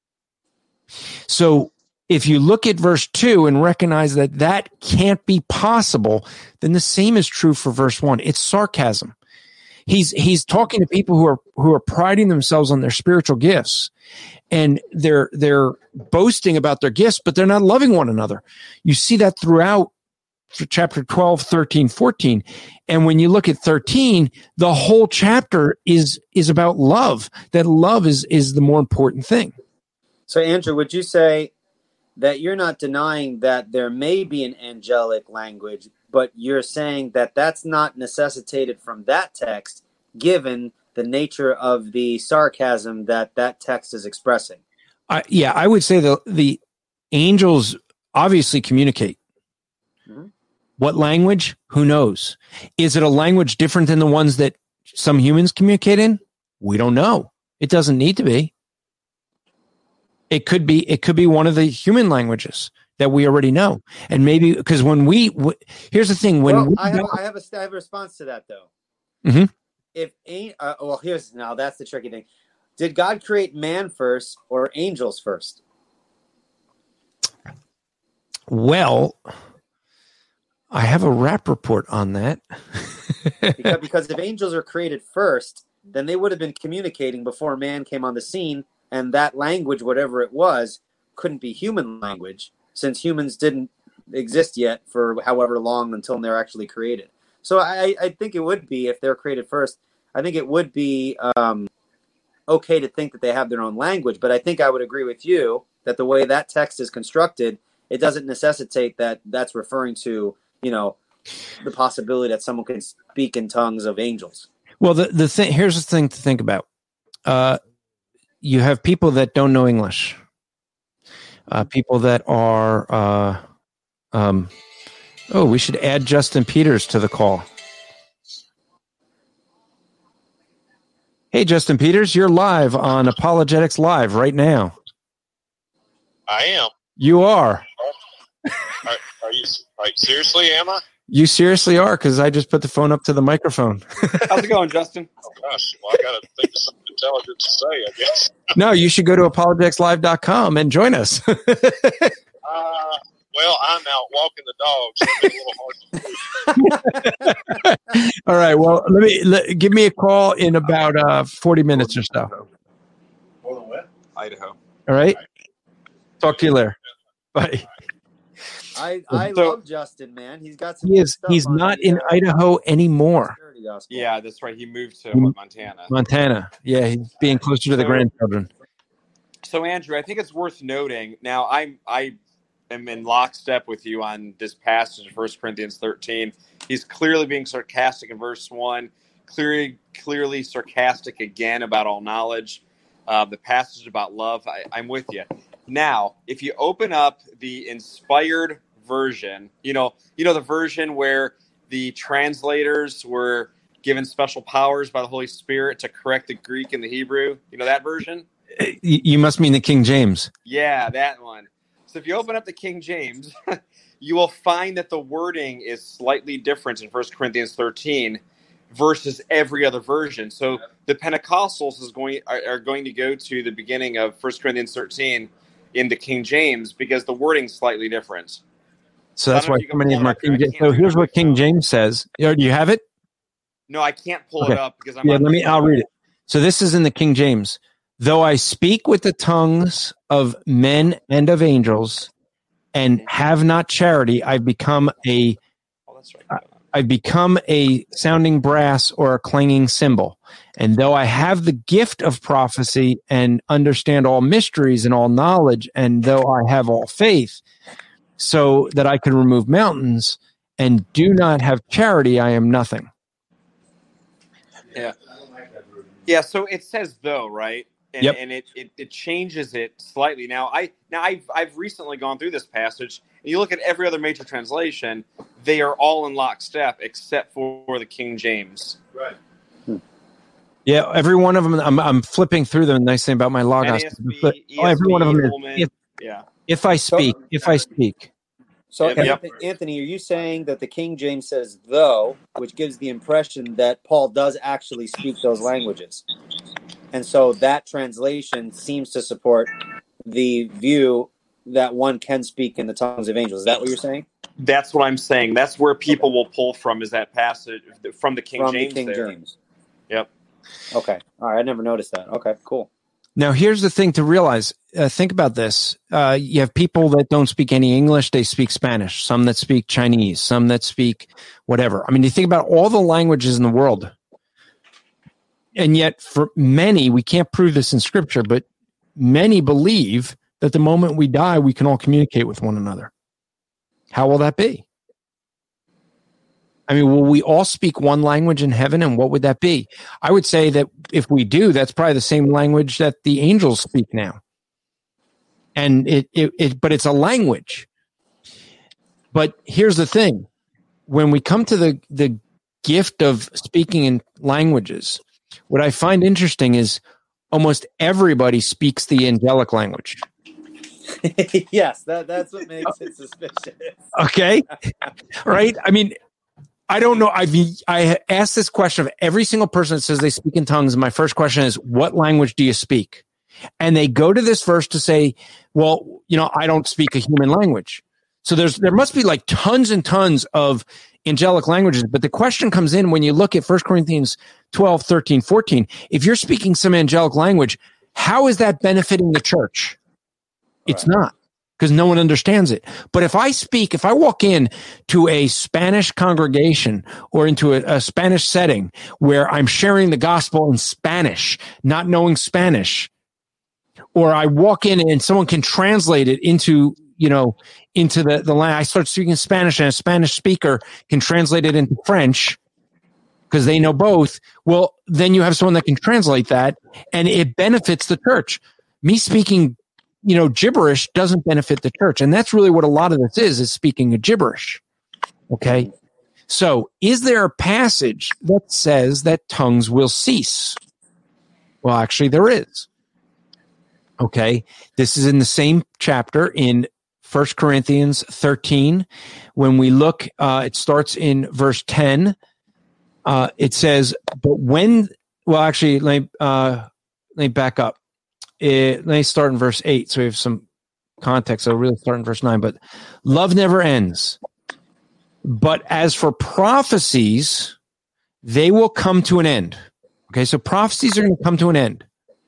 So if you look at verse two and recognize that that can't be possible, then the same is true for verse one. It's sarcasm. He's he's talking to people who are who are priding themselves on their spiritual gifts, and they're they're boasting about their gifts, but they're not loving one another. You see that throughout chapter twelve, thirteen, fourteen. And when you look at thirteen, the whole chapter is is about love. That love is is the more important thing. So, Andrew, would you say that you're not denying that there may be an angelic language, but you're saying that that's not necessitated from that text, given the nature of the sarcasm that that text is expressing? Uh, yeah, I would say the the angels obviously communicate. Mm-hmm. What language? Who knows? Is it a language different than the ones that some humans communicate in? We don't know. It doesn't need to be. It could be it could be one of the human languages that we already know, and maybe because when we w- here's the thing when well, we I, have, I have a I have a response to that though. Mm-hmm. If uh, well, here's now that's the tricky thing. Did God create man first or angels first? Well, I have a rap report on that. because, because if angels are created first, then they would have been communicating before man came on the scene, and that language, whatever it was, couldn't be human language, since humans didn't exist yet for however long until they're actually created. So I, I think it would be, if they're created first, I think it would be um, okay to think that they have their own language, but I think I would agree with you that the way that text is constructed, it doesn't necessitate that that's referring to, you know, the possibility that someone can speak in tongues of angels. Well, the, the thing, here's the thing to think about. Uh, you have people that don't know English, uh, people that are, uh, um, oh, we should add Justin Peters to the call. Hey, Justin Peters, you're live on Apologetics Live right now. I am. You are. Are, are you? Are you seriously? Am I? You seriously are, because I just put the phone up to the microphone. How's it going, Justin? Oh gosh, well I got to think of something intelligent to say, I guess. No, you should go to apologetics live dot com and join us. uh, well, I'm out walking the dogs, so it's a little hard to do. All right. Well, let me let, give me a call in about uh, forty minutes or so. Idaho. All right. Talk to you later. Bye. I, I So- love Justin, man. He's got some He good is. stuff He's on not the, in uh, Idaho anymore. prosperity gospel. Yeah, that's right. He moved to Hmm. what, Montana. Montana. Yeah, he's being closer to the So- grandchildren. So, Andrew, I think it's worth noting. Now, I I am in lockstep with you on this passage of First Corinthians thirteen. He's clearly being sarcastic in verse one, clearly, clearly sarcastic again about all knowledge. Uh, the passage about love, I, I'm with you. Now, if you open up the inspired version, you know, you know the version where the translators were given special powers by the Holy Spirit to correct the Greek and the Hebrew. You know that version? You you must mean the King James. Yeah, that one. So if you open up the King James, you will find that the wording is slightly different in First Corinthians thirteen versus every other version. So the Pentecostals is going are, are going to go to the beginning of First Corinthians thirteen in the King James because the wording's slightly different. So that's I don't know why if you so can many of pull them it are up here. King I James. can't So do it here's on what my King phone. James says. Do you have it? No, I can't pull it Okay. up because I'm Yeah, on let my me. I'll phone. read it. So this is in the King James. Though I speak with the tongues of men and of angels, and have not charity, I've become a Oh, that's right. I've become a sounding brass or a clanging cymbal. And though I have the gift of prophecy and understand all mysteries and all knowledge, and though I have all faith, so that I can remove mountains, and do not have charity, I am nothing. Yeah. Yeah, so it says though, right? And, Yep. and it, it, it changes it slightly. Now I now I've I've recently gone through this passage, and you look at every other major translation, they are all in lockstep except for the King James. Yeah, every one of them. I'm, I'm flipping through them. The nice thing about my logos. N A S B, Oh, every one of them is. Holman. If, Yeah. if I speak, if I speak. So, Yep, yep. Anthony, Anthony, are you saying that the King James says "though," which gives the impression that Paul does actually speak those languages, and so that translation seems to support the view that one can speak in the tongues of angels? Is that what you're saying? That's what I'm saying. That's where people will pull from is that passage from the King From James the King there. James. Yep. Okay. All right. I never noticed that. Okay. Cool. Now, here's the thing to realize. Uh, think about this. Uh, you have people that don't speak any English. They speak Spanish. Some that speak Chinese. Some that speak whatever. I mean, you think about all the languages in the world. And yet, for many, we can't prove this in Scripture, but many believe that the moment we die, we can all communicate with one another. How will that be? I mean, will we all speak one language in heaven, and what would that be? I would say that if we do, that's probably the same language that the angels speak now. And it, it, it but it's a language. But here's the thing. When we come to the, the gift of speaking in languages, what I find interesting is almost everybody speaks the angelic language. Yes, that, that's what makes it suspicious. Okay. Right? I mean, I don't know. I've I asked this question of every single person that says they speak in tongues. And my first question is, what language do you speak? And they go to this verse to say, well, you know, I don't speak a human language. So there's there must be like tons and tons of angelic languages. But the question comes in when you look at First Corinthians twelve, thirteen, fourteen. If you're speaking some angelic language, how is that benefiting the church? It's Right. not, because no one understands it. But if I speak, if I walk in to a Spanish congregation or into a, a Spanish setting where I'm sharing the gospel in Spanish, not knowing Spanish, or I walk in and someone can translate it into, you know, into the, the language, I start speaking Spanish and a Spanish speaker can translate it into French because they know both. Well, then you have someone that can translate that and it benefits the church. Me speaking, you know, gibberish doesn't benefit the church. And that's really what a lot of this is, is speaking a gibberish. Okay. So is there a passage that says that tongues will cease? Well, actually there is. Okay. This is in the same chapter in First Corinthians thirteen. When we look, uh, it starts in verse ten. Uh, it says, but when, well, actually, let me, uh, let me back up. It, let me start in verse eight. So we have some context. So we'll really start in verse nine, but love never ends. But as for prophecies, they will come to an end. Okay. So prophecies are going to come to an end.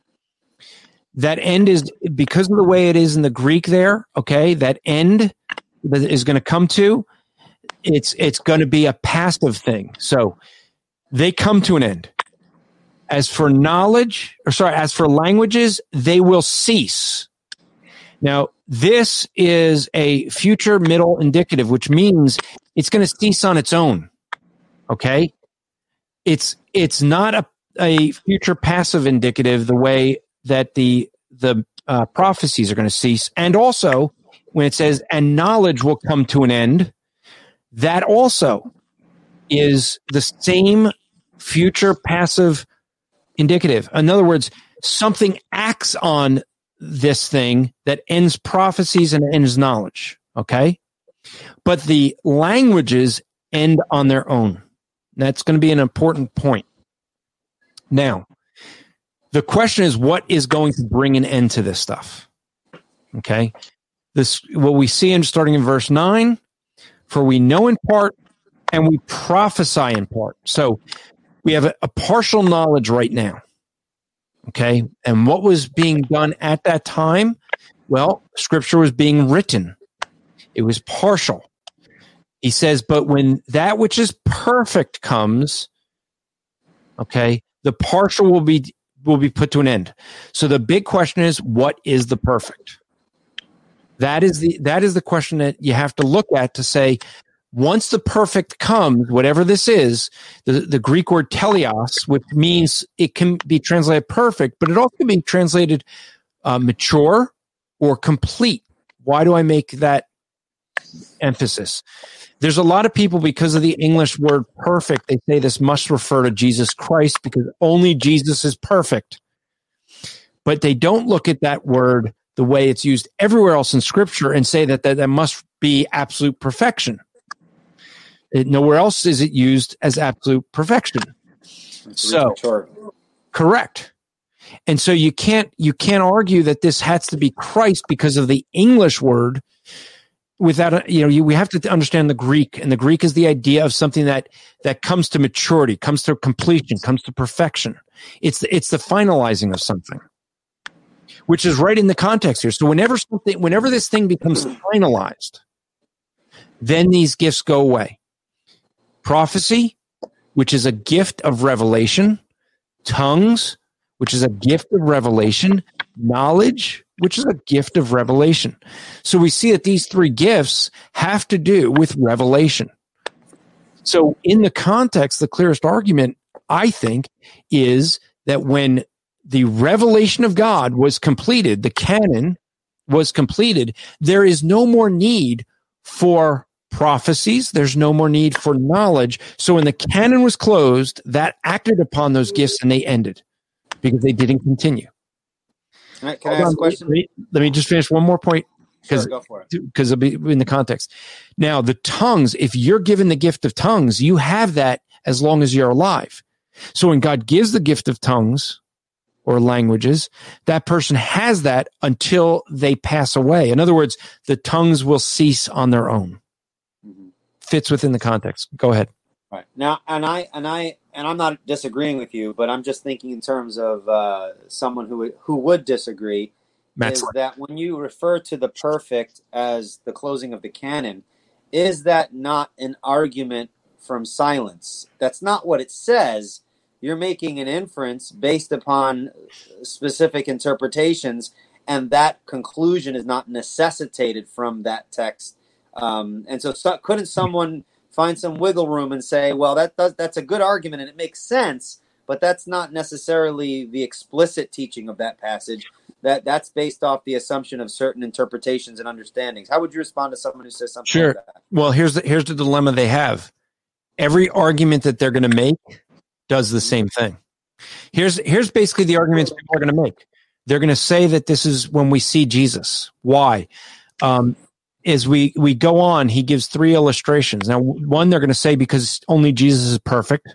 That end is, because of the way it is in the Greek there, okay, that end that is going to come to, it's it's going to be a passive thing. So they come to an end. As for knowledge, or sorry, as for languages, they will cease. Now, this is a future middle indicative, which means it's going to cease on its own, okay? It's it's not a, a future passive indicative the way that the the uh, prophecies are going to cease. And also, when it says, and knowledge will come to an end, that also is the same future passive indicative. In other words, something acts on this thing that ends prophecies and ends knowledge, okay? But the languages end on their own. That's going to be an important point. Now, the question is, what is going to bring an end to this stuff? Okay. This, what we see in starting in verse nine, for we know in part and we prophesy in part. So we have a, a partial knowledge right now. Okay. And what was being done at that time? Well, scripture was being written. It was partial. He says, but when that which is perfect comes, okay, the partial will be will be put to an end. So the big question is, what is the perfect? That is the that is the question that you have to look at to say, once the perfect comes, whatever this is, the, the Greek word teleos, which means it can be translated perfect, but it also can be translated uh, mature or complete. Why do I make that emphasis? There's a lot of people, because of the English word perfect, they say this must refer to Jesus Christ because only Jesus is perfect. But they don't look at that word the way it's used everywhere else in Scripture and say that that, that must be absolute perfection. It, nowhere else is it used as absolute perfection. So, correct. And so you can't you can't argue that this has to be Christ because of the English word. Without, you know, you, we have to understand the Greek, and the Greek is the idea of something that, that comes to maturity, comes to completion, comes to perfection. It's the, it's the finalizing of something, which is right in the context here. So whenever something, whenever this thing becomes finalized, then these gifts go away. Prophecy, which is a gift of revelation, tongues, which is a gift of revelation, knowledge, which is a gift of revelation. So we see that these three gifts have to do with revelation. So in the context, the clearest argument, I think, is that when the revelation of God was completed, the canon was completed, there is no more need for prophecies. There's no more need for knowledge. So when the canon was closed, that acted upon those gifts and they ended because they didn't continue. All right, can I ask a question? Let me, let me just finish one more point. Sure, go for it. Because it'll be in the context. Now, the tongues, if you're given the gift of tongues, you have that as long as you're alive. So when God gives the gift of tongues or languages, that person has that until they pass away. In other words, the tongues will cease on their own. Mm-hmm. Fits within the context. Go ahead. Right. Now, and I and I and I'm not disagreeing with you, but I'm just thinking in terms of uh, someone who who would disagree. Is that when you refer to the perfect as the closing of the canon, is that not an argument from silence? That's not what it says. You're making an inference based upon specific interpretations, and that conclusion is not necessitated from that text. Um, and so, so couldn't someone find some wiggle room and say, well, that does, that's a good argument and it makes sense, but that's not necessarily the explicit teaching of that passage. That that's based off the assumption of certain interpretations and understandings. How would you respond to someone who says something sure. like that? Well, here's the, here's the dilemma they have. Every argument that they're going to make does the same thing. Here's here's basically the arguments people are going to make. They're going to say that this is when we see Jesus. Why? Um, as we, we go on, he gives three illustrations. Now, one, they're going to say because only Jesus is perfect.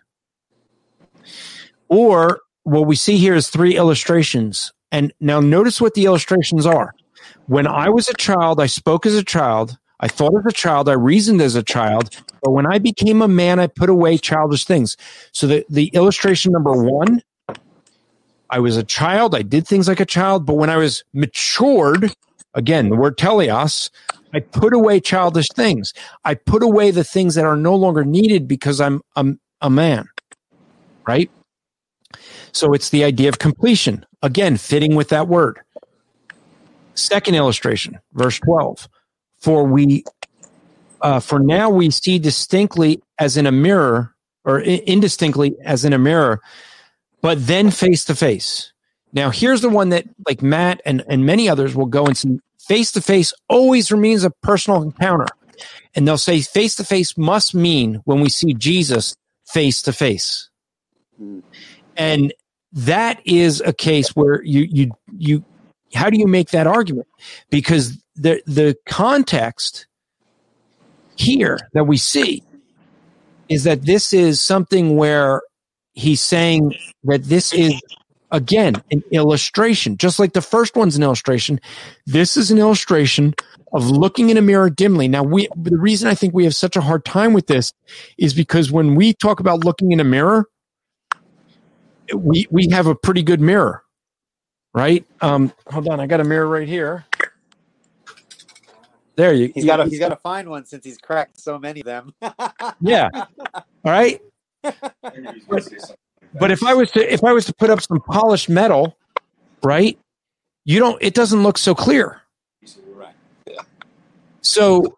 Or what we see here is three illustrations. And now notice what the illustrations are. When I was a child, I spoke as a child. I thought as a child. I reasoned as a child. But when I became a man, I put away childish things. So the, the illustration number one, I was a child. I did things like a child. But when I was matured, again, the word teleos, I put away childish things. I put away the things that are no longer needed because I'm, I'm a man, right? So it's the idea of completion. Again, fitting with that word. Second illustration, verse twelve. For we, uh, for now we see distinctly as in a mirror, or indistinctly as in a mirror, but then face to face. Now here's the one that, like Matt and, and many others will go and see. Face to face always remains a personal encounter. And they'll say face to face must mean when we see Jesus face to face. And that is a case where you, you, you, how do you make that argument? Because the, the context here that we see is that this is something where he's saying that this is, again, an illustration. Just like the first one's an illustration, this is an illustration of looking in a mirror dimly. Now, we, the reason I think we have such a hard time with this is because when we talk about looking in a mirror, we we have a pretty good mirror, right? Um, hold on, I got a mirror right here. There you. He's got. He's got to find one since he's cracked so many of them. Yeah. All right. But, but if I was to if I was to put up some polished metal, right? You don't. It doesn't look so clear. Right. So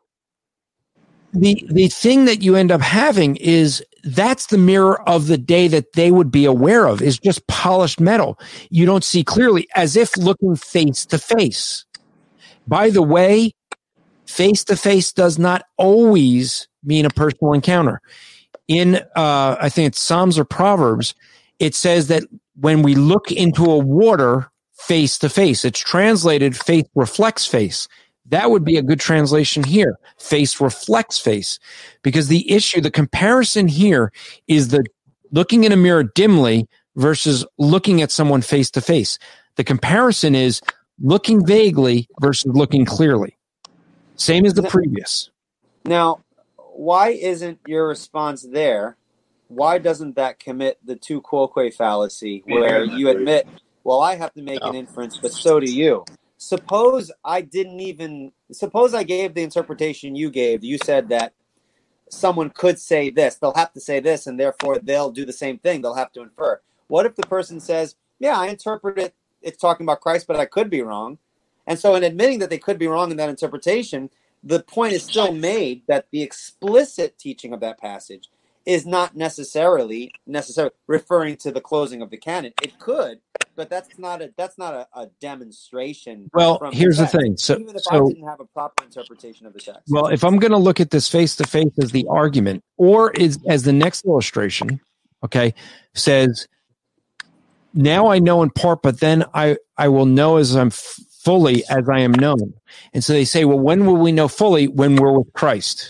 the the thing that you end up having is that's the mirror of the day that they would be aware of is just polished metal. You don't see clearly, as if looking face to face. By the way, face to face does not always mean a personal encounter. In, uh, I think it's Psalms or Proverbs, it says that when we look into a water face to face, it's translated faith reflects face. That would be a good translation here. Face reflects face. Because the issue, the comparison here is the looking in a mirror dimly versus looking at someone face to face. The comparison is looking vaguely versus looking clearly. Same as the previous. Now, why isn't your response there? Why doesn't that commit the tu quoque fallacy where you admit, well, I have to make an inference, but so do you? Suppose I didn't even, suppose I gave the interpretation you gave. You said that someone could say this, they'll have to say this, and therefore they'll do the same thing. They'll have to infer. What if the person says, yeah, I interpret it, it's talking about Christ, but I could be wrong. And so in admitting that they could be wrong in that interpretation, the point is still made that the explicit teaching of that passage is not necessarily necessarily referring to the closing of the canon. It could, but that's not a that's not a, a demonstration. Well, from here's the, the thing. So, even if so, I didn't have a proper interpretation of the text. Well, if I'm going to look at this face to face as the argument, or is as the next illustration, okay, says now I know in part, but then I, I will know as I'm f- fully as I am known. And so they say, well, when will we know fully? When we're with Christ.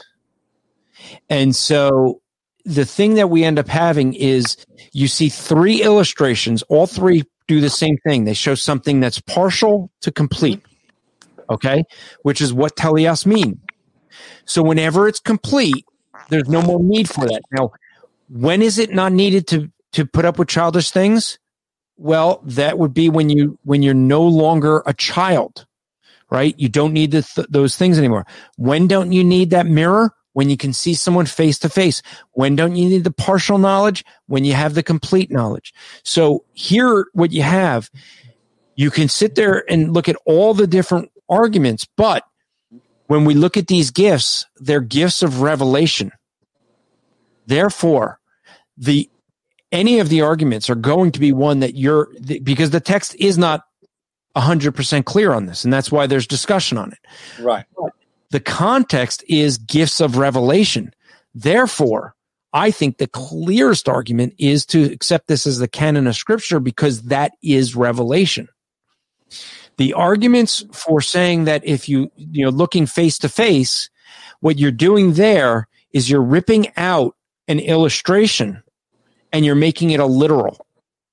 And so the thing that we end up having is you see three illustrations. All three do the same thing. They show something that's partial to complete. Okay. Which is what teleos mean. So whenever it's complete, there's no more need for that. Now, when is it not needed to, to put up with childish things? Well, that would be when you, when you're no longer a child, right? You don't need the th- those things anymore. When don't you need that mirror? When you can see someone face to face. When don't you need the partial knowledge? When you have the complete knowledge. So here, what you have, you can sit there and look at all the different arguments, but when we look at these gifts, they're gifts of revelation. Therefore, the any of the arguments are going to be one that you're, because the text is not one hundred percent clear on this, and that's why there's discussion on it. Right. But the context is gifts of revelation. Therefore, I think the clearest argument is to accept this as the canon of Scripture because that is revelation. The arguments for saying that if you, you know, looking face to face, what you're doing there is you're ripping out an illustration and you're making it a literal.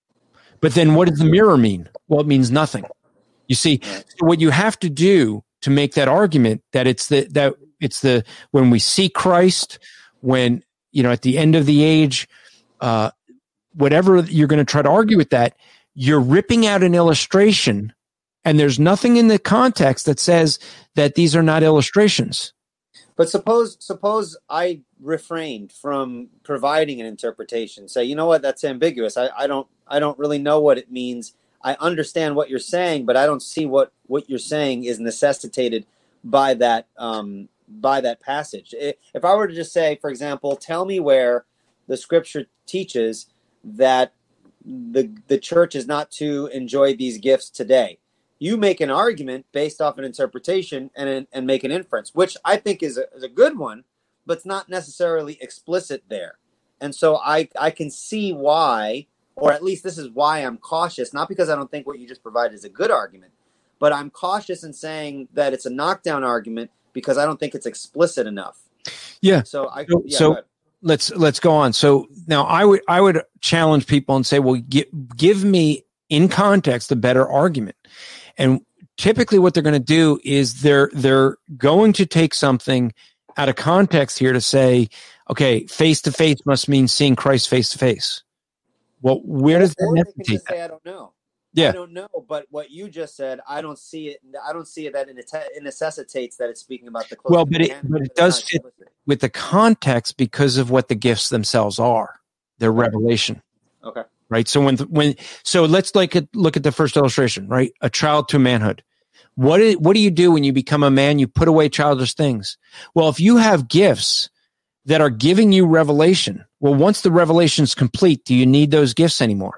But then what does the mirror mean? Well, it means nothing. You see, so what you have to do to make that argument that it's the, that it's the, when we see Christ, when, you know, at the end of the age, uh, whatever you're going to try to argue with that, you're ripping out an illustration. And there's nothing in the context that says that these are not illustrations. But suppose suppose I refrained from providing an interpretation. Say, you know what, that's ambiguous. I, I don't I don't really know what it means. I understand what you're saying, but I don't see what, what you're saying is necessitated by that um, by that passage. If I were to just say, for example, tell me where the Scripture teaches that the the church is not to enjoy these gifts today. You make an argument based off an interpretation and and make an inference, which I think is a, is a good one, but it's not necessarily explicit there. And so I, I can see why, or at least this is why I'm cautious, not because I don't think what you just provided is a good argument, but I'm cautious in saying that it's a knockdown argument because I don't think it's explicit enough. Yeah. So I so, yeah, so let's let's go on. So now I would I would challenge people and say, well, give, give me in context a better argument. And typically what they're going to do is they're they're going to take something out of context here to say, okay, face to face must mean seeing Christ face to face. Well, where does or that they can just say, I don't know. Yeah. I don't know, but what you just said, I don't see it. I don't see it that it, it necessitates that it's speaking about the close. Well, but it, but it does fit with the context because of what the gifts themselves are. They're revelation. Okay. Right. So when, when, so let's like look at the first illustration, right? A child to manhood. What is, what do you do when you become a man? You put away childish things. Well, if you have gifts that are giving you revelation, well, once the revelation is complete, do you need those gifts anymore?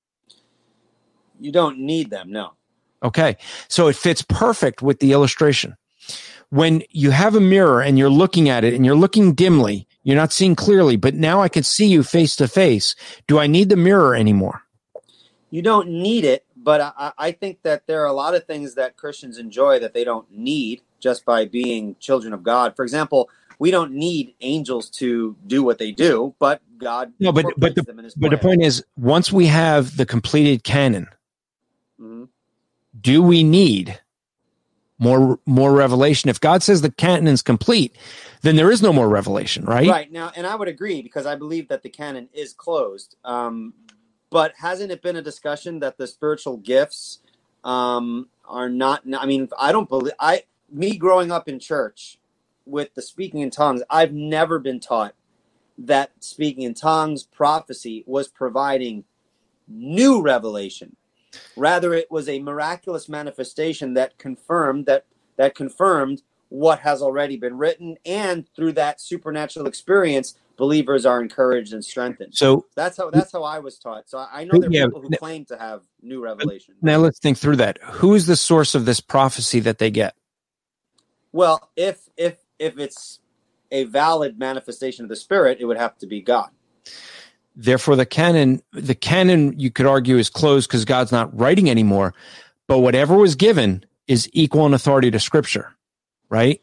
You don't need them. No. Okay. So it fits perfect with the illustration. When you have a mirror and you're looking at it and you're looking dimly, you're not seeing clearly, but now I can see you face to face. Do I need the mirror anymore? You don't need it, but I, I think that there are a lot of things that Christians enjoy that they don't need just by being children of God. For example, we don't need angels to do what they do, but God no, but but the, them in his but the point is, once we have the completed canon, mm-hmm. do we need more more revelation? If God says the canon is complete, then there is no more revelation, right? Right. Now, and I would agree because I believe that the canon is closed. Um, but hasn't it been a discussion that the spiritual gifts um, are not? I mean, I don't believe I. Me growing up in church with the speaking in tongues, I've never been taught that speaking in tongues, prophecy was providing new revelation. Rather, it was a miraculous manifestation that confirmed that that confirmed what has already been written, and through that supernatural experience, believers are encouraged and strengthened. So that's how that's how I was taught. So I know there are yeah, people who claim to have new revelation. Now let's think through that. Who is the source of this prophecy that they get? Well, if if if it's a valid manifestation of the Spirit, it would have to be God. Therefore, the canon, the canon, you could argue, is closed because God's not writing anymore. But whatever was given is equal in authority to Scripture, right?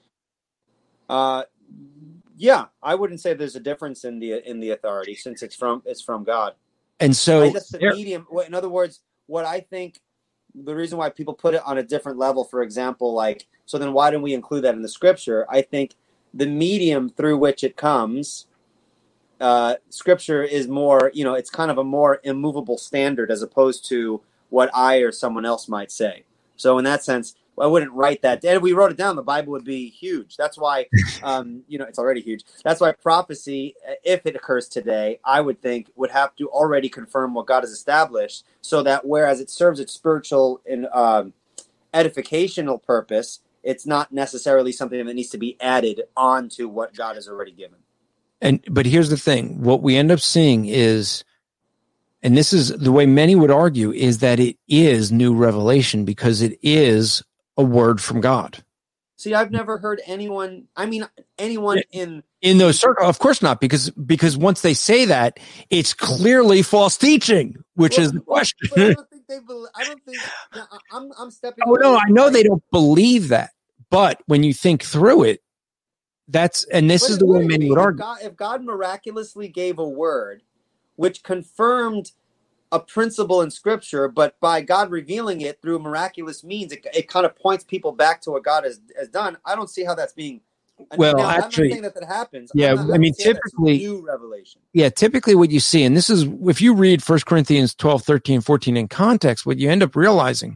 Uh, yeah, I wouldn't say there's a difference in the in the authority since it's from it's from God. And so, I guess the medium. In other words, what I think the reason why people put it on a different level, for example, like so, then why don't we include that in the Scripture? I think the medium through which it comes. Uh, scripture is more, you know, it's kind of a more immovable standard as opposed to what I or someone else might say. So in that sense, I wouldn't write that. And if we wrote it down, the Bible would be huge. That's why, um, you know, it's already huge. That's why prophecy, if it occurs today, I would think would have to already confirm what God has established so that whereas it serves its spiritual and um, edificational purpose, it's not necessarily something that needs to be added on to what God has already given. And but here's the thing: what we end up seeing is, and this is the way many would argue, is that it is new revelation because it is a word from God. See, I've never heard anyone. I mean, anyone in in those circles, of course not, because because once they say that, it's clearly false teaching, which well, is the question. Well, I don't think they. Believe, I don't think. I'm. I'm stepping. Oh no, I know they don't believe that, but when you think through it. That's and this but is the way many would argue. If God, if God miraculously gave a word which confirmed a principle in Scripture, but by God revealing it through miraculous means, it, it kind of points people back to what God has, has done. I don't see how that's being. Well, now, actually, I'm not saying that that happens. Yeah, not, I mean, typically, new revelation. Yeah, typically what you see, and this is if you read First Corinthians twelve, thirteen, fourteen in context, what you end up realizing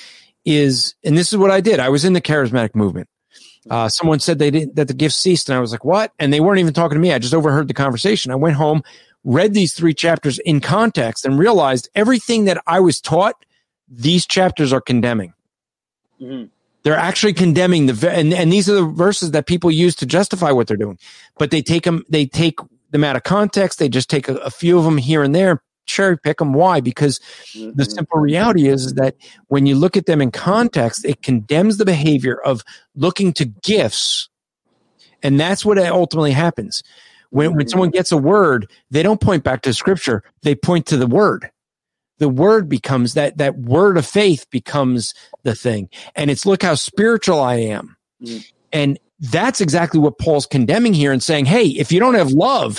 is, and this is what I did. I was in the charismatic movement. Uh, someone said they didn't, that the gift ceased, and I was like, what? And they weren't even talking to me. I just overheard the conversation. I went home, read these three chapters in context, and realized everything that I was taught, these chapters are condemning. Mm-hmm. They're actually condemning the, and, and these are the verses that people use to justify what they're doing. But they take them, they take them out of context. They just take a, a few of them here and there, cherry pick them. Why? Because mm-hmm. the simple reality is, is that when you look at them in context, it condemns the behavior of looking to gifts. And that's what ultimately happens. When, mm-hmm. when someone gets a word, they don't point back to Scripture. They point to the word. The word becomes that, that word of faith becomes the thing. And it's, look how spiritual I am. Mm-hmm. And that's exactly what Paul's condemning here and saying, hey, if you don't have love,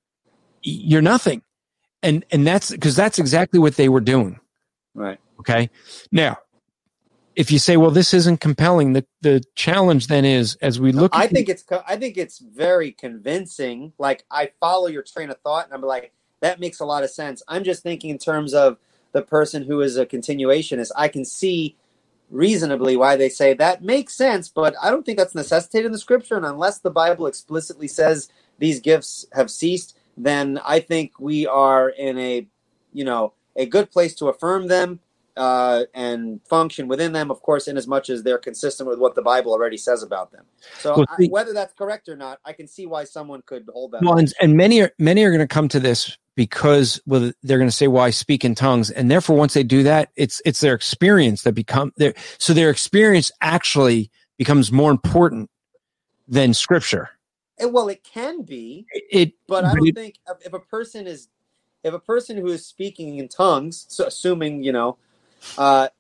you're nothing. And and that's because that's exactly what they were doing. Right. Okay. Now, if you say, well, this isn't compelling, the, the challenge then is, as we look I at think the, it's I think it's very convincing. Like, I follow your train of thought and I'm like, that makes a lot of sense. I'm just thinking in terms of the person who is a continuationist. I can see reasonably why they say that makes sense, but I don't think that's necessitated in the Scripture. And unless the Bible explicitly says these gifts have ceased, then I think we are in a, you know, a good place to affirm them uh, and function within them, of course, in as much as they're consistent with what the Bible already says about them. So well, see, I, whether that's correct or not, I can see why someone could hold that. Well, and, and many are many are going to come to this because well, they're going to say, "Well, I speak in tongues," and therefore, once they do that, it's it's their experience that become their so their experience actually becomes more important than Scripture. And, well, it can be, it, but I don't it, think if a person is, if a person who is speaking in tongues, so assuming, you know, uh,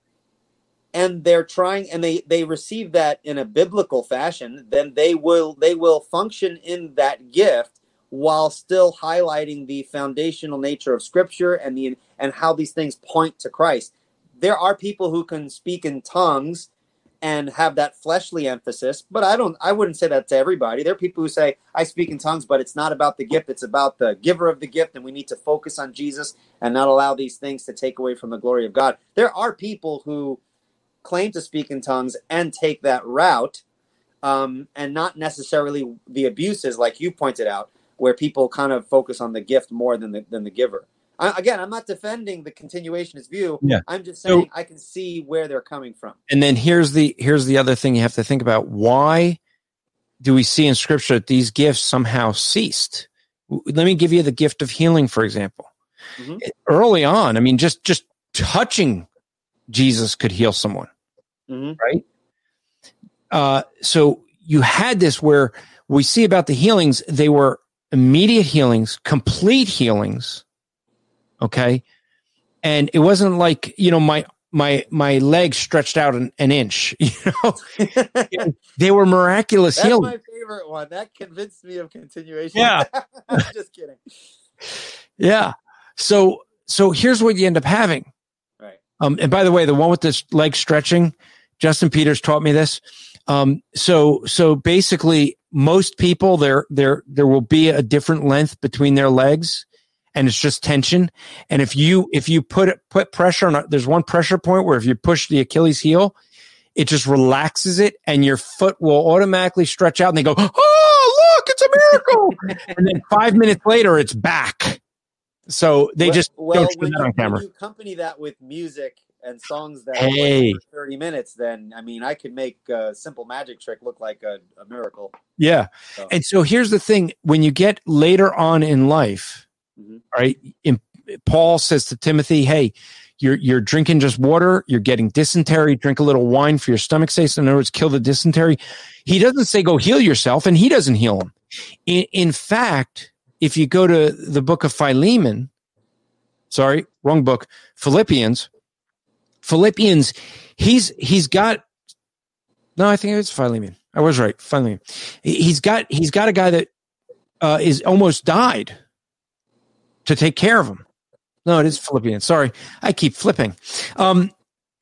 and they're trying, and they, they receive that in a biblical fashion, then they will, they will function in that gift while still highlighting the foundational nature of Scripture and the, and how these things point to Christ. There are people who can speak in tongues and have that fleshly emphasis, but I don't. I wouldn't say that to everybody. There are people who say, I speak in tongues, but it's not about the gift. It's about the giver of the gift, and we need to focus on Jesus and not allow these things to take away from the glory of God. There are people who claim to speak in tongues and take that route, um, and not necessarily the abuses, like you pointed out, where people kind of focus on the gift more than the, than the giver. I, again, I'm not defending the continuationist view. Yeah. I'm just saying so, I can see where they're coming from. And then here's the here's the other thing you have to think about. Why do we see in Scripture that these gifts somehow ceased? Let me give you the gift of healing, for example. Mm-hmm. Early on, I mean, just just touching Jesus could heal someone, mm-hmm. right? Uh, so you had this where we see about the healings, they were immediate healings, complete healings, Okay. And it wasn't like, you know, my, my, my legs stretched out an, an inch, you know, they were miraculous That's healing. my favorite one. That convinced me of continuation. Yeah. Just kidding. Yeah. So, so here's what you end up having. Right. Um, and by the way, the one with this leg stretching, Justin Peters taught me this. Um, so, so basically most people there, there, there will be a different length between their legs and it's just tension. And if you, if you put, put pressure on, a, there's one pressure point where if you push the Achilles heel, it just relaxes it and your foot will automatically stretch out and they go, oh, look, it's a miracle. And then five minutes later, it's back. So they well, just well, don't show when that you, on camera. when you accompany that with music and songs that Hey. are for thirty minutes, then I mean, I could make a simple magic trick look like a, a miracle. Yeah. So. And so here's the thing. When you get later on in life, Mm-hmm. right, in, Paul says to Timothy, hey, you're, you're drinking just water. You're getting dysentery. Drink a little wine for your stomach's sake. So in other words, kill the dysentery. He doesn't say go heal yourself, and he doesn't heal him. In, in fact, if you go to the book of Philemon, sorry, wrong book, Philippians, Philippians, he's, he's got, no, I think it's Philemon. I was right. Philemon. He's got, he's got a guy that uh, is almost died to take care of him. No, it is Philippians. Sorry. I keep flipping. Um,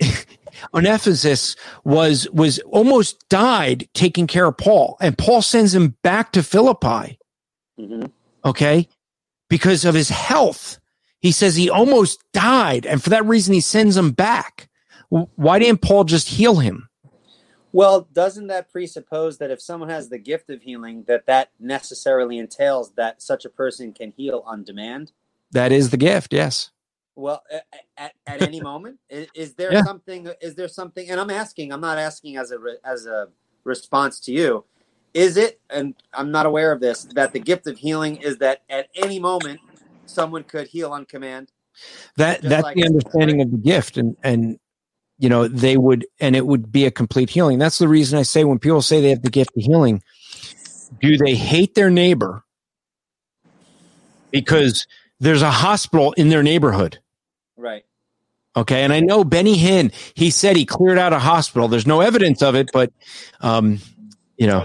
Onesimus was, was almost died taking care of Paul, and Paul sends him back to Philippi. Mm-hmm. Okay. Because of his health. He says he almost died. And for that reason, he sends him back. Why didn't Paul just heal him? Well, doesn't that presuppose that if someone has the gift of healing, that that necessarily entails that such a person can heal on demand? That is the gift. Yes. Well, at, at any moment, is, is there Yeah. something, is there something, and I'm asking, I'm not asking as a, re- as a response to you. Is it, and I'm not aware of this, that the gift of healing is that at any moment someone could heal on command? That, Just that's like- the understanding of the gift. And, and, you know, they would, and it would be a complete healing. That's the reason I say when people say they have the gift of healing, do they hate their neighbor because there's a hospital in their neighborhood? Right. Okay. And I know Benny Hinn, he said he cleared out a hospital. There's no evidence of it, but, um, you know,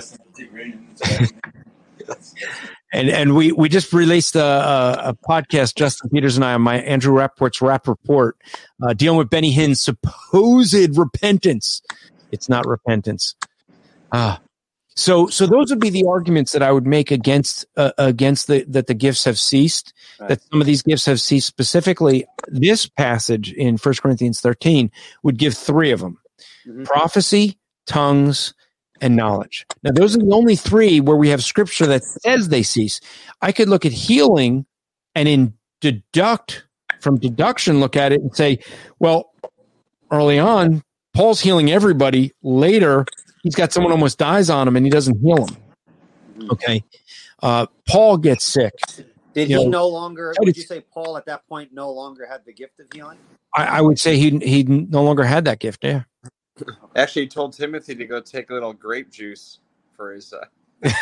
and, and we, we just released a, a, a podcast, Justin Peters and I, on my Andrew Rappaport's Rap Report, uh, dealing with Benny Hinn's supposed repentance. It's not repentance. Ah, so, so those would be the arguments that I would make against, uh, against the, that the gifts have ceased, Right. that some of these gifts have ceased. Specifically, this passage in First Corinthians thirteen would give three of them: Mhm. prophecy, tongues, and knowledge. Now, those are the only three where we have scripture that says they cease. I could look at healing and in deduct from deduction, look at it and say, well, early on, Paul's healing everybody. Later, he's got someone almost dies on him and he doesn't heal him. Okay. Uh, Paul gets sick. Did You he know, no longer, I would would- you say Paul at that point no longer had the gift of healing? I, I would say he, he no longer had that gift. Yeah. Actually, he told Timothy to go take a little grape juice for his. Uh...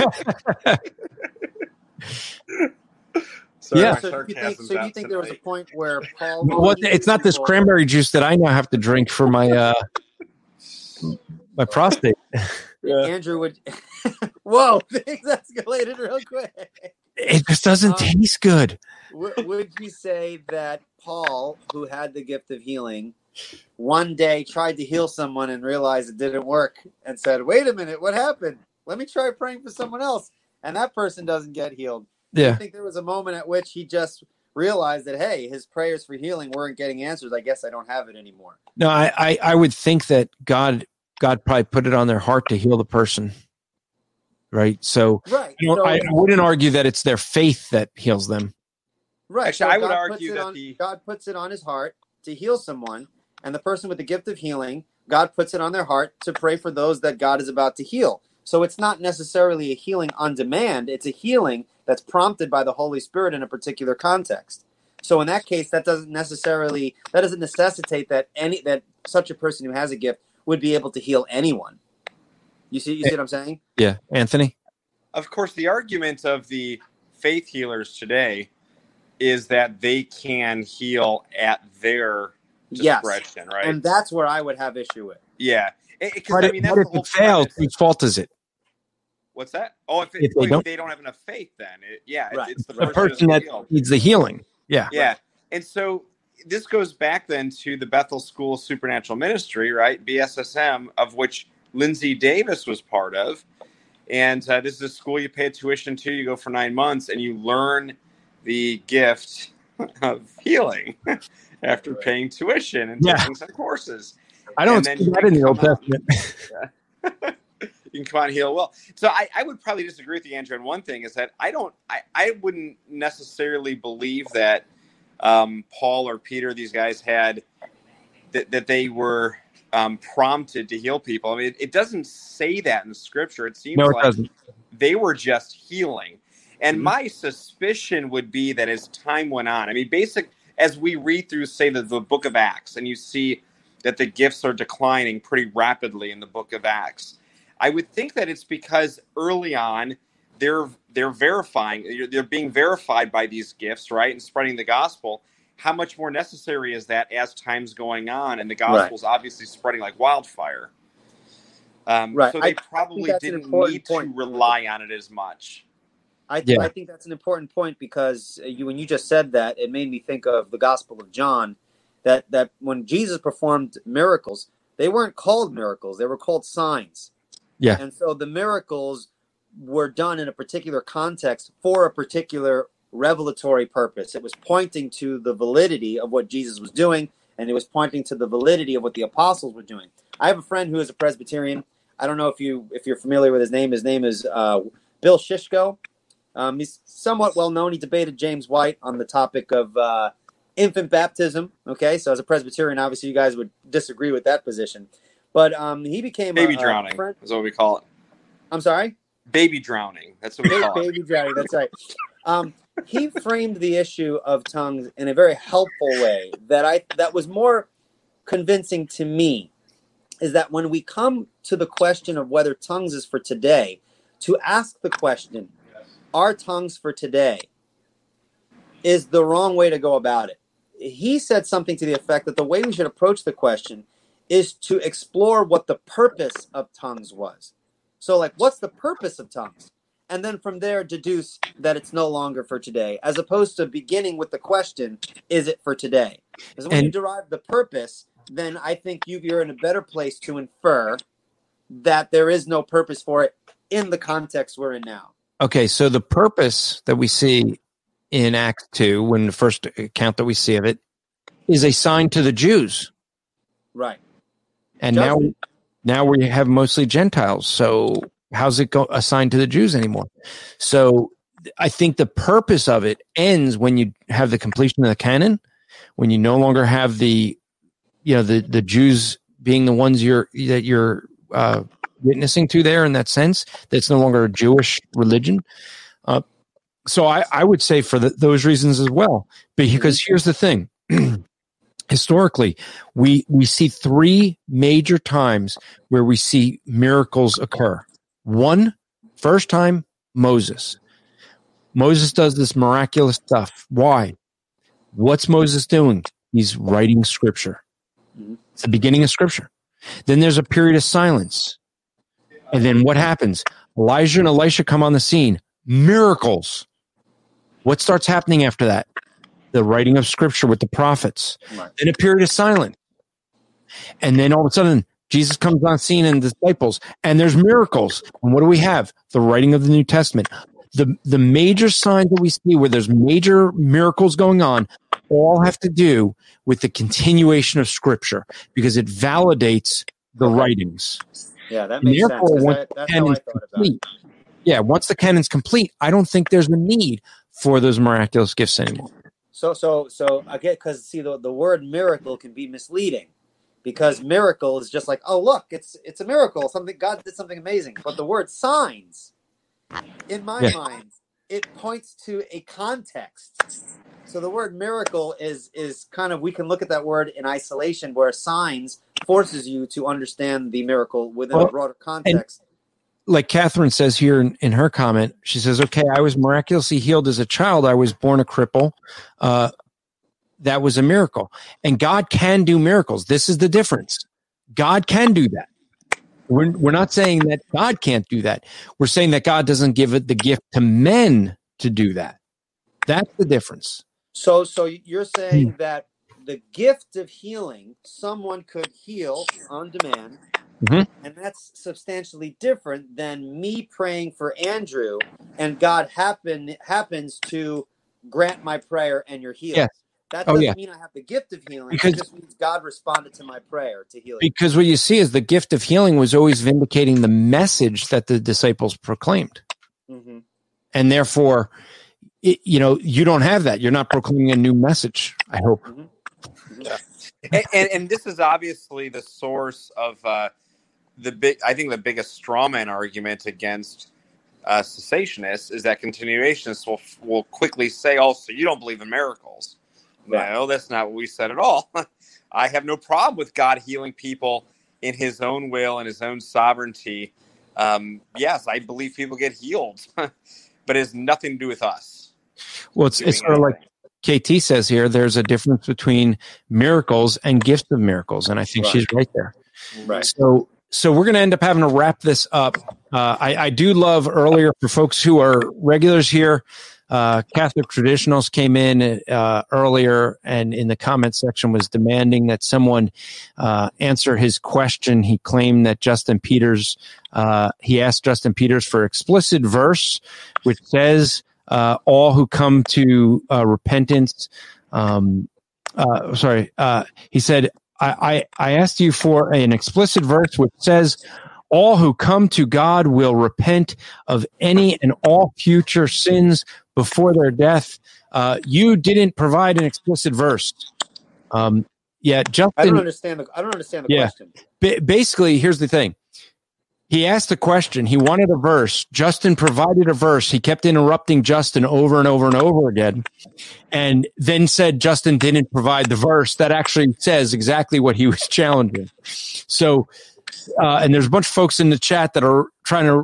Sorry, Yeah. my So do you think, sarcasm's so do you out think there was a tonight. point where Paul... Well, what, it's not this cranberry juice that I now have to drink for my, uh, my prostate. Andrew would... Whoa, things escalated real quick. It just doesn't Um, taste good. W- would you say that Paul, who had the gift of healing, one day tried to heal someone and realized it didn't work and said, wait a minute, what happened? Let me try praying for someone else. And that person doesn't get healed. I Yeah. think there was a moment at which he just realized that, hey, his prayers for healing weren't getting answers. I guess I don't have it anymore. No, I, I, I would think that God, God probably put it on their heart to heal the person. Right. So, Right. you know, so, I, I wouldn't argue that it's their faith that heals them. right. Actually, so I would God argue puts it that on, the- God puts it on his heart to heal someone, and the person with the gift of healing, God puts it on their heart to pray for those that God is about to heal. So it's not necessarily a healing on demand. It's a healing that's prompted by the Holy Spirit in a particular context. So in that case, that doesn't necessarily, that doesn't necessitate that any, that such a person who has a gift would be able to heal anyone. You see, you see what I'm saying? Yeah. Anthony? Of course, the argument of the faith healers today is that they can heal at their discretion, yes. right? And that's where I would have issue with. Yeah, because But I if, mean that's but the if whole it fails, premise. whose fault is it? What's that? Oh, if, it, If they well, if don't- they don't have enough faith, then it, yeah, it- Right. it's the, The person, person who's that healed. needs the healing. Yeah. Yeah, and so this goes back then to the Bethel School of Supernatural Ministry, right? B S S M, of which Lindsay Davis was part of. And uh, this is a school you pay a tuition to. You go for nine months, and you learn the gift of healing after paying tuition and Yeah. taking some courses. I don't And then see you that in the can Old come out- Testament. You can come out and heal well. So I, I would probably disagree with you, Andrew, on one thing is that I don't, I, I wouldn't necessarily believe that um, Paul or Peter, these guys had, that, that they were um, prompted to heal people. I mean, it, it doesn't say that in Scripture. It seems No, it like doesn't. they were just healing. And Mhm. my suspicion would be that as time went on, I mean, basic, as we read through, say, the, the book of Acts, and you see that the gifts are declining pretty rapidly in the book of Acts, I would think that it's because early on they're they're verifying, they're being verified by these gifts, right, and spreading the gospel. How much more necessary is that as time's going on, and the gospel's obviously spreading like wildfire? Um, Right. So I- I they think probably that's an didn't important need point. to rely on it as much. I, Yeah. I think that's an important point because you, when you just said that, it made me think of the Gospel of John, that, that when Jesus performed miracles, they weren't called miracles, they were called signs. Yeah. And so the miracles were done in a particular context for a particular revelatory purpose. It was pointing to the validity of what Jesus was doing, and it was pointing to the validity of what the apostles were doing. I have a friend who is a Presbyterian. I don't know if you if you're familiar with his name. His name is uh, Bill Shishko. Um, he's somewhat well known. He debated James White on the topic of uh, infant baptism. Okay, so as a Presbyterian, obviously you guys would disagree with that position. But um, he became Baby a, a drowning friend. is what we call it. I'm sorry? Baby drowning. That's what we Baby, call it. baby drowning, that's right. Um, he framed the issue of tongues in a very helpful way that I that was more convincing to me, is that when we come to the question of whether tongues is for today, to ask the question, are tongues for today, is the wrong way to go about it. He said something to the effect that the way we should approach the question is to explore what the purpose of tongues was. So, like, what's the purpose of tongues? And then from there, deduce that it's no longer for today, as opposed to beginning with the question, is it for today? Because when And- you derive the purpose, then I think you, you're in a better place to infer that there is no purpose for it in the context we're in now. Okay, so the purpose that we see in Acts two, when the first account that we see of it, is a sign to the Jews. Right. And Judgment. now, now we have mostly Gentiles. So how's it go assigned to the Jews anymore? So I think the purpose of it ends when you have the completion of the canon, when you no longer have the, you know, the, the Jews being the ones you're that you're uh, witnessing to there in that sense. That's no longer a Jewish religion. Uh, so I, I would say for the, those reasons as well. Because here's the thing. Historically, we we see three major times where we see miracles occur. One, first time, Moses. Moses does this miraculous stuff. Why? What's Moses doing? He's writing scripture. It's the beginning of scripture. Then there's a period of silence. And then what happens? Elijah and Elisha come on the scene. Miracles. What starts happening after that? The writing of scripture with the prophets. Right. Then a period of silence. And then all of a sudden, Jesus comes on scene and the disciples, and there's miracles. And what do we have? The writing of the New Testament. The, the major signs that we see where there's major miracles going on all have to do with the continuation of scripture because it validates the writings. Yeah, that And makes sense. therefore, 'Cause once that- the that's how I canon's thought about it. complete, yeah, once the canon's complete, I don't think there's a need for those miraculous gifts anymore. So, so, so again, because see, the, the word miracle can be misleading, because miracle is just like, oh, look, it's it's a miracle, something God did something amazing. But the word signs, in my Yeah. mind, it points to a context. So the word miracle is is kind of, we can look at that word in isolation, where signs forces you to understand the miracle within Well, a broader context. like Catherine says here in, in her comment, she says, okay, I was miraculously healed as a child. I was born a cripple. Uh, that was a miracle. And God can do miracles. This is the difference. God can do that. We're, we're not saying that God can't do that. We're saying that God doesn't give it the gift to men to do that. That's the difference. So, so you're saying that the gift of healing, someone could heal on demand, mm-hmm. and that's substantially different than me praying for Andrew, and God happen happens to grant my prayer and you're healed. Yes. That oh, doesn't yeah. mean I have the gift of healing. Because, it just means God responded to my prayer to heal you. Because what you see is the gift of healing was always vindicating the message that the disciples proclaimed. Mm-hmm. And therefore, it, you know, you don't have that. You're not proclaiming a new message, I hope. Mm-hmm. Yeah. and, and, and this is obviously the source of uh, the big, I think the biggest straw man argument against uh, cessationists is that continuationists will, will quickly say, oh, so you don't believe in miracles. Right. No, that's not what we said at all. I have no problem with God healing people in his own will and his own sovereignty. Um, yes, I believe people get healed, but it has nothing to do with us. Well, it's, it's sort of like K T says here, there's a difference between miracles and gifts of miracles. And I think right. she's right there. Right. So, so we're going to end up having to wrap this up. Uh, I, I do love earlier for folks who are regulars here. Uh, Catholic Traditionals came in uh, earlier and in the comment section was demanding that someone uh, answer his question. He claimed that Justin Peters, uh, he asked Justin Peters for explicit verse, which says, uh, all who come to uh, repentance, um, uh, sorry, uh, he said, I, I, I asked you for an explicit verse which says, all who come to God will repent of any and all future sins before their death. Uh, you didn't provide an explicit verse. Um, yeah, Justin. I don't understand the. I don't understand the yeah, question. Ba- basically, here's the thing. He asked a question. He wanted a verse. Justin provided a verse. He kept interrupting Justin over and over and over again, and then said Justin didn't provide the verse that actually says exactly what he was challenging. So. Uh, and there's a bunch of folks in the chat that are trying to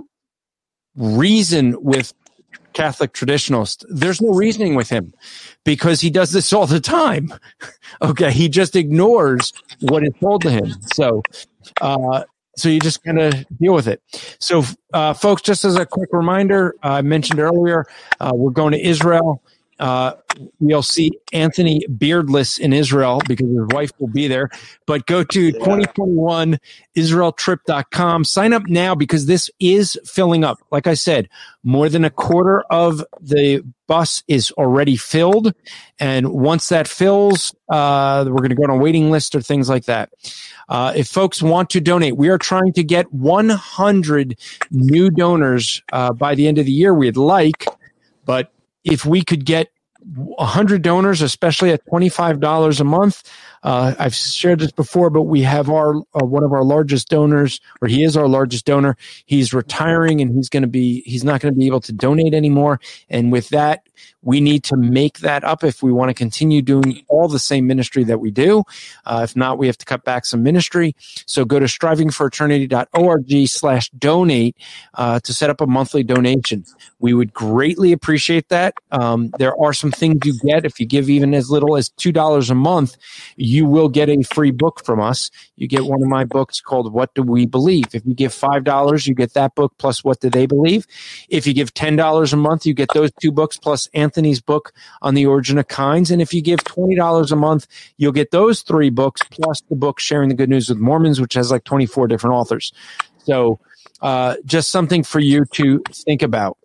reason with Catholic traditionalists. There's no reasoning with him because he does this all the time. Okay. He just ignores what is told to him. So, uh, so you just kind of deal with it. So, uh, folks, just as a quick reminder, uh, I mentioned earlier, uh, we're going to Israel. Uh, we'll see Anthony beardless in Israel because his wife will be there. But go to twenty twenty-one Israel trip dot com. Sign up now because this is filling up. Like I said, more than a quarter of the bus is already filled. And once that fills, uh, we're going to go on a waiting list or things like that. Uh, if folks want to donate, we are trying to get one hundred new donors uh, by the end of the year. We'd like, but if we could get one hundred donors, especially at twenty-five dollars a month, uh, I've shared this before, but we have our uh, one of our largest donors, or he is our largest donor. He's retiring, and he's going to be he's not going to be able to donate anymore. And with that, we need to make that up if we want to continue doing all the same ministry that we do. Uh, if not, we have to cut back some ministry. So go to striving for eternity dot org slash donate uh, to set up a monthly donation. We would greatly appreciate that. Um, there are some things you get if you give even as little as two dollars a month. You will get a free book from us. You get one of my books called What Do We Believe? If you give five dollars, you get that book plus What Do They Believe? If you give ten dollars a month, you get those two books plus Anthony's book on the origin of kinds. And if you give twenty dollars a month, you'll get those three books plus the book Sharing the Good News with Mormons, which has like twenty-four different authors. So uh, just something for you to think about.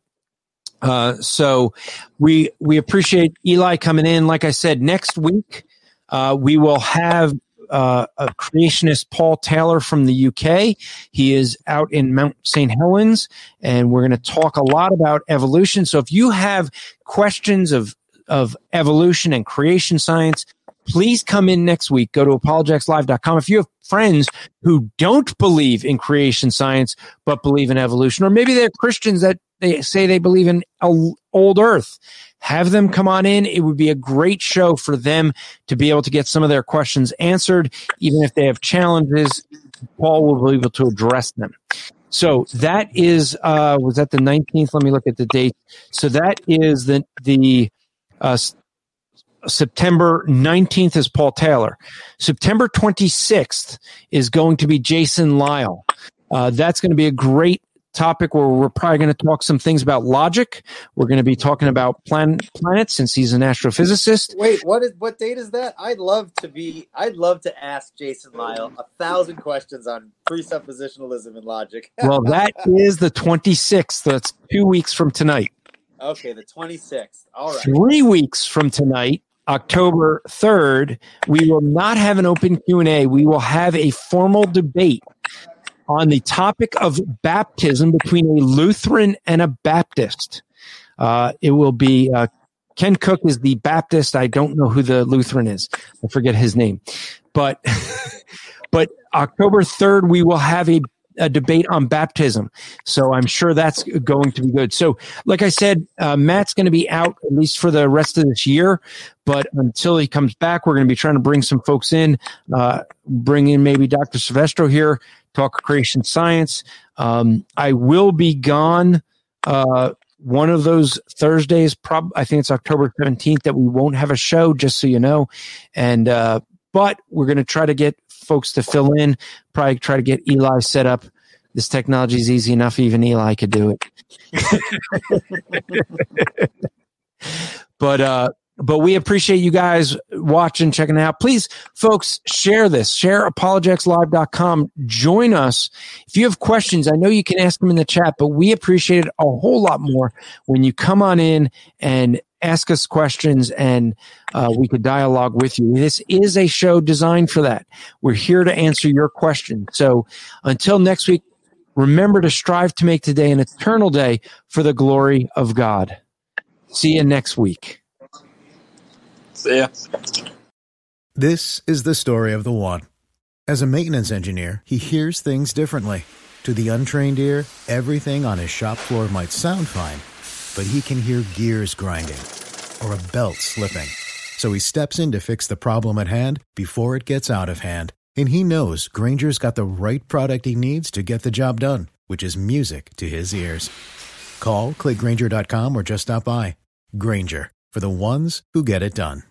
Uh, so we we appreciate Eli coming in. Like I said, next week uh, we will have uh, a creationist, Paul Taylor from the U K. He is out in Mount Saint Helens, and we're going to talk a lot about evolution. So if you have questions of of evolution and creation science, please come in next week. Go to apologetics live dot com. If you have friends who don't believe in creation science but believe in evolution, or maybe they're Christians that they say they believe in old earth, have them come on in. It would be a great show for them to be able to get some of their questions answered. Even if they have challenges, Paul will be able to address them. So that is, uh, was that the nineteenth? Let me look at the date. So that is the, the, uh, September nineteenth is Paul Taylor. September twenty-sixth is going to be Jason Lyle. Uh, that's going to be a great topic where we're probably going to talk some things about logic. We're going to be talking about plan- planets since he's an astrophysicist. Wait, what is what date is that? I'd love to be. I'd love to ask Jason Lyle a thousand questions on presuppositionalism and logic. Well, that is the twenty-sixth. That's two weeks from tonight. Okay, the twenty-sixth. All right. Three weeks from tonight, October third, we will not have an open Q and A. We will have a formal debate on the topic of baptism between a Lutheran and a Baptist. Uh, it will be uh, Ken Cook is the Baptist. I don't know who the Lutheran is. I forget his name. But but October third, we will have a, a debate on baptism. So I'm sure that's going to be good. So like I said, uh, Matt's going to be out at least for the rest of this year. But until he comes back, we're going to be trying to bring some folks in, uh, bring in maybe Doctor Silvestro here, talk creation science. Um, I will be gone uh, one of those Thursdays. Prob- I think it's October seventeenth that we won't have a show, just so you know. And uh, but we're going to try to get folks to fill in. Probably try to get Eli set up. This technology is easy enough; even Eli could do it. but. Uh, But we appreciate you guys watching, checking it out. Please, folks, share this. Share apologetics live dot com. Join us. If you have questions, I know you can ask them in the chat, but we appreciate it a whole lot more when you come on in and ask us questions and uh, we could dialogue with you. This is a show designed for that. We're here to answer your questions. So until next week, remember to strive to make today an eternal day for the glory of God. See you next week. Yeah. This is the story of the one. As a maintenance engineer, he hears things differently. To the untrained ear, everything on his shop floor might sound fine, but he can hear gears grinding or a belt slipping. So he steps in to fix the problem at hand before it gets out of hand. And he knows Grainger's got the right product he needs to get the job done, which is music to his ears. Call, click Grainger dot com, or just stop by. Grainger, for the ones who get it done.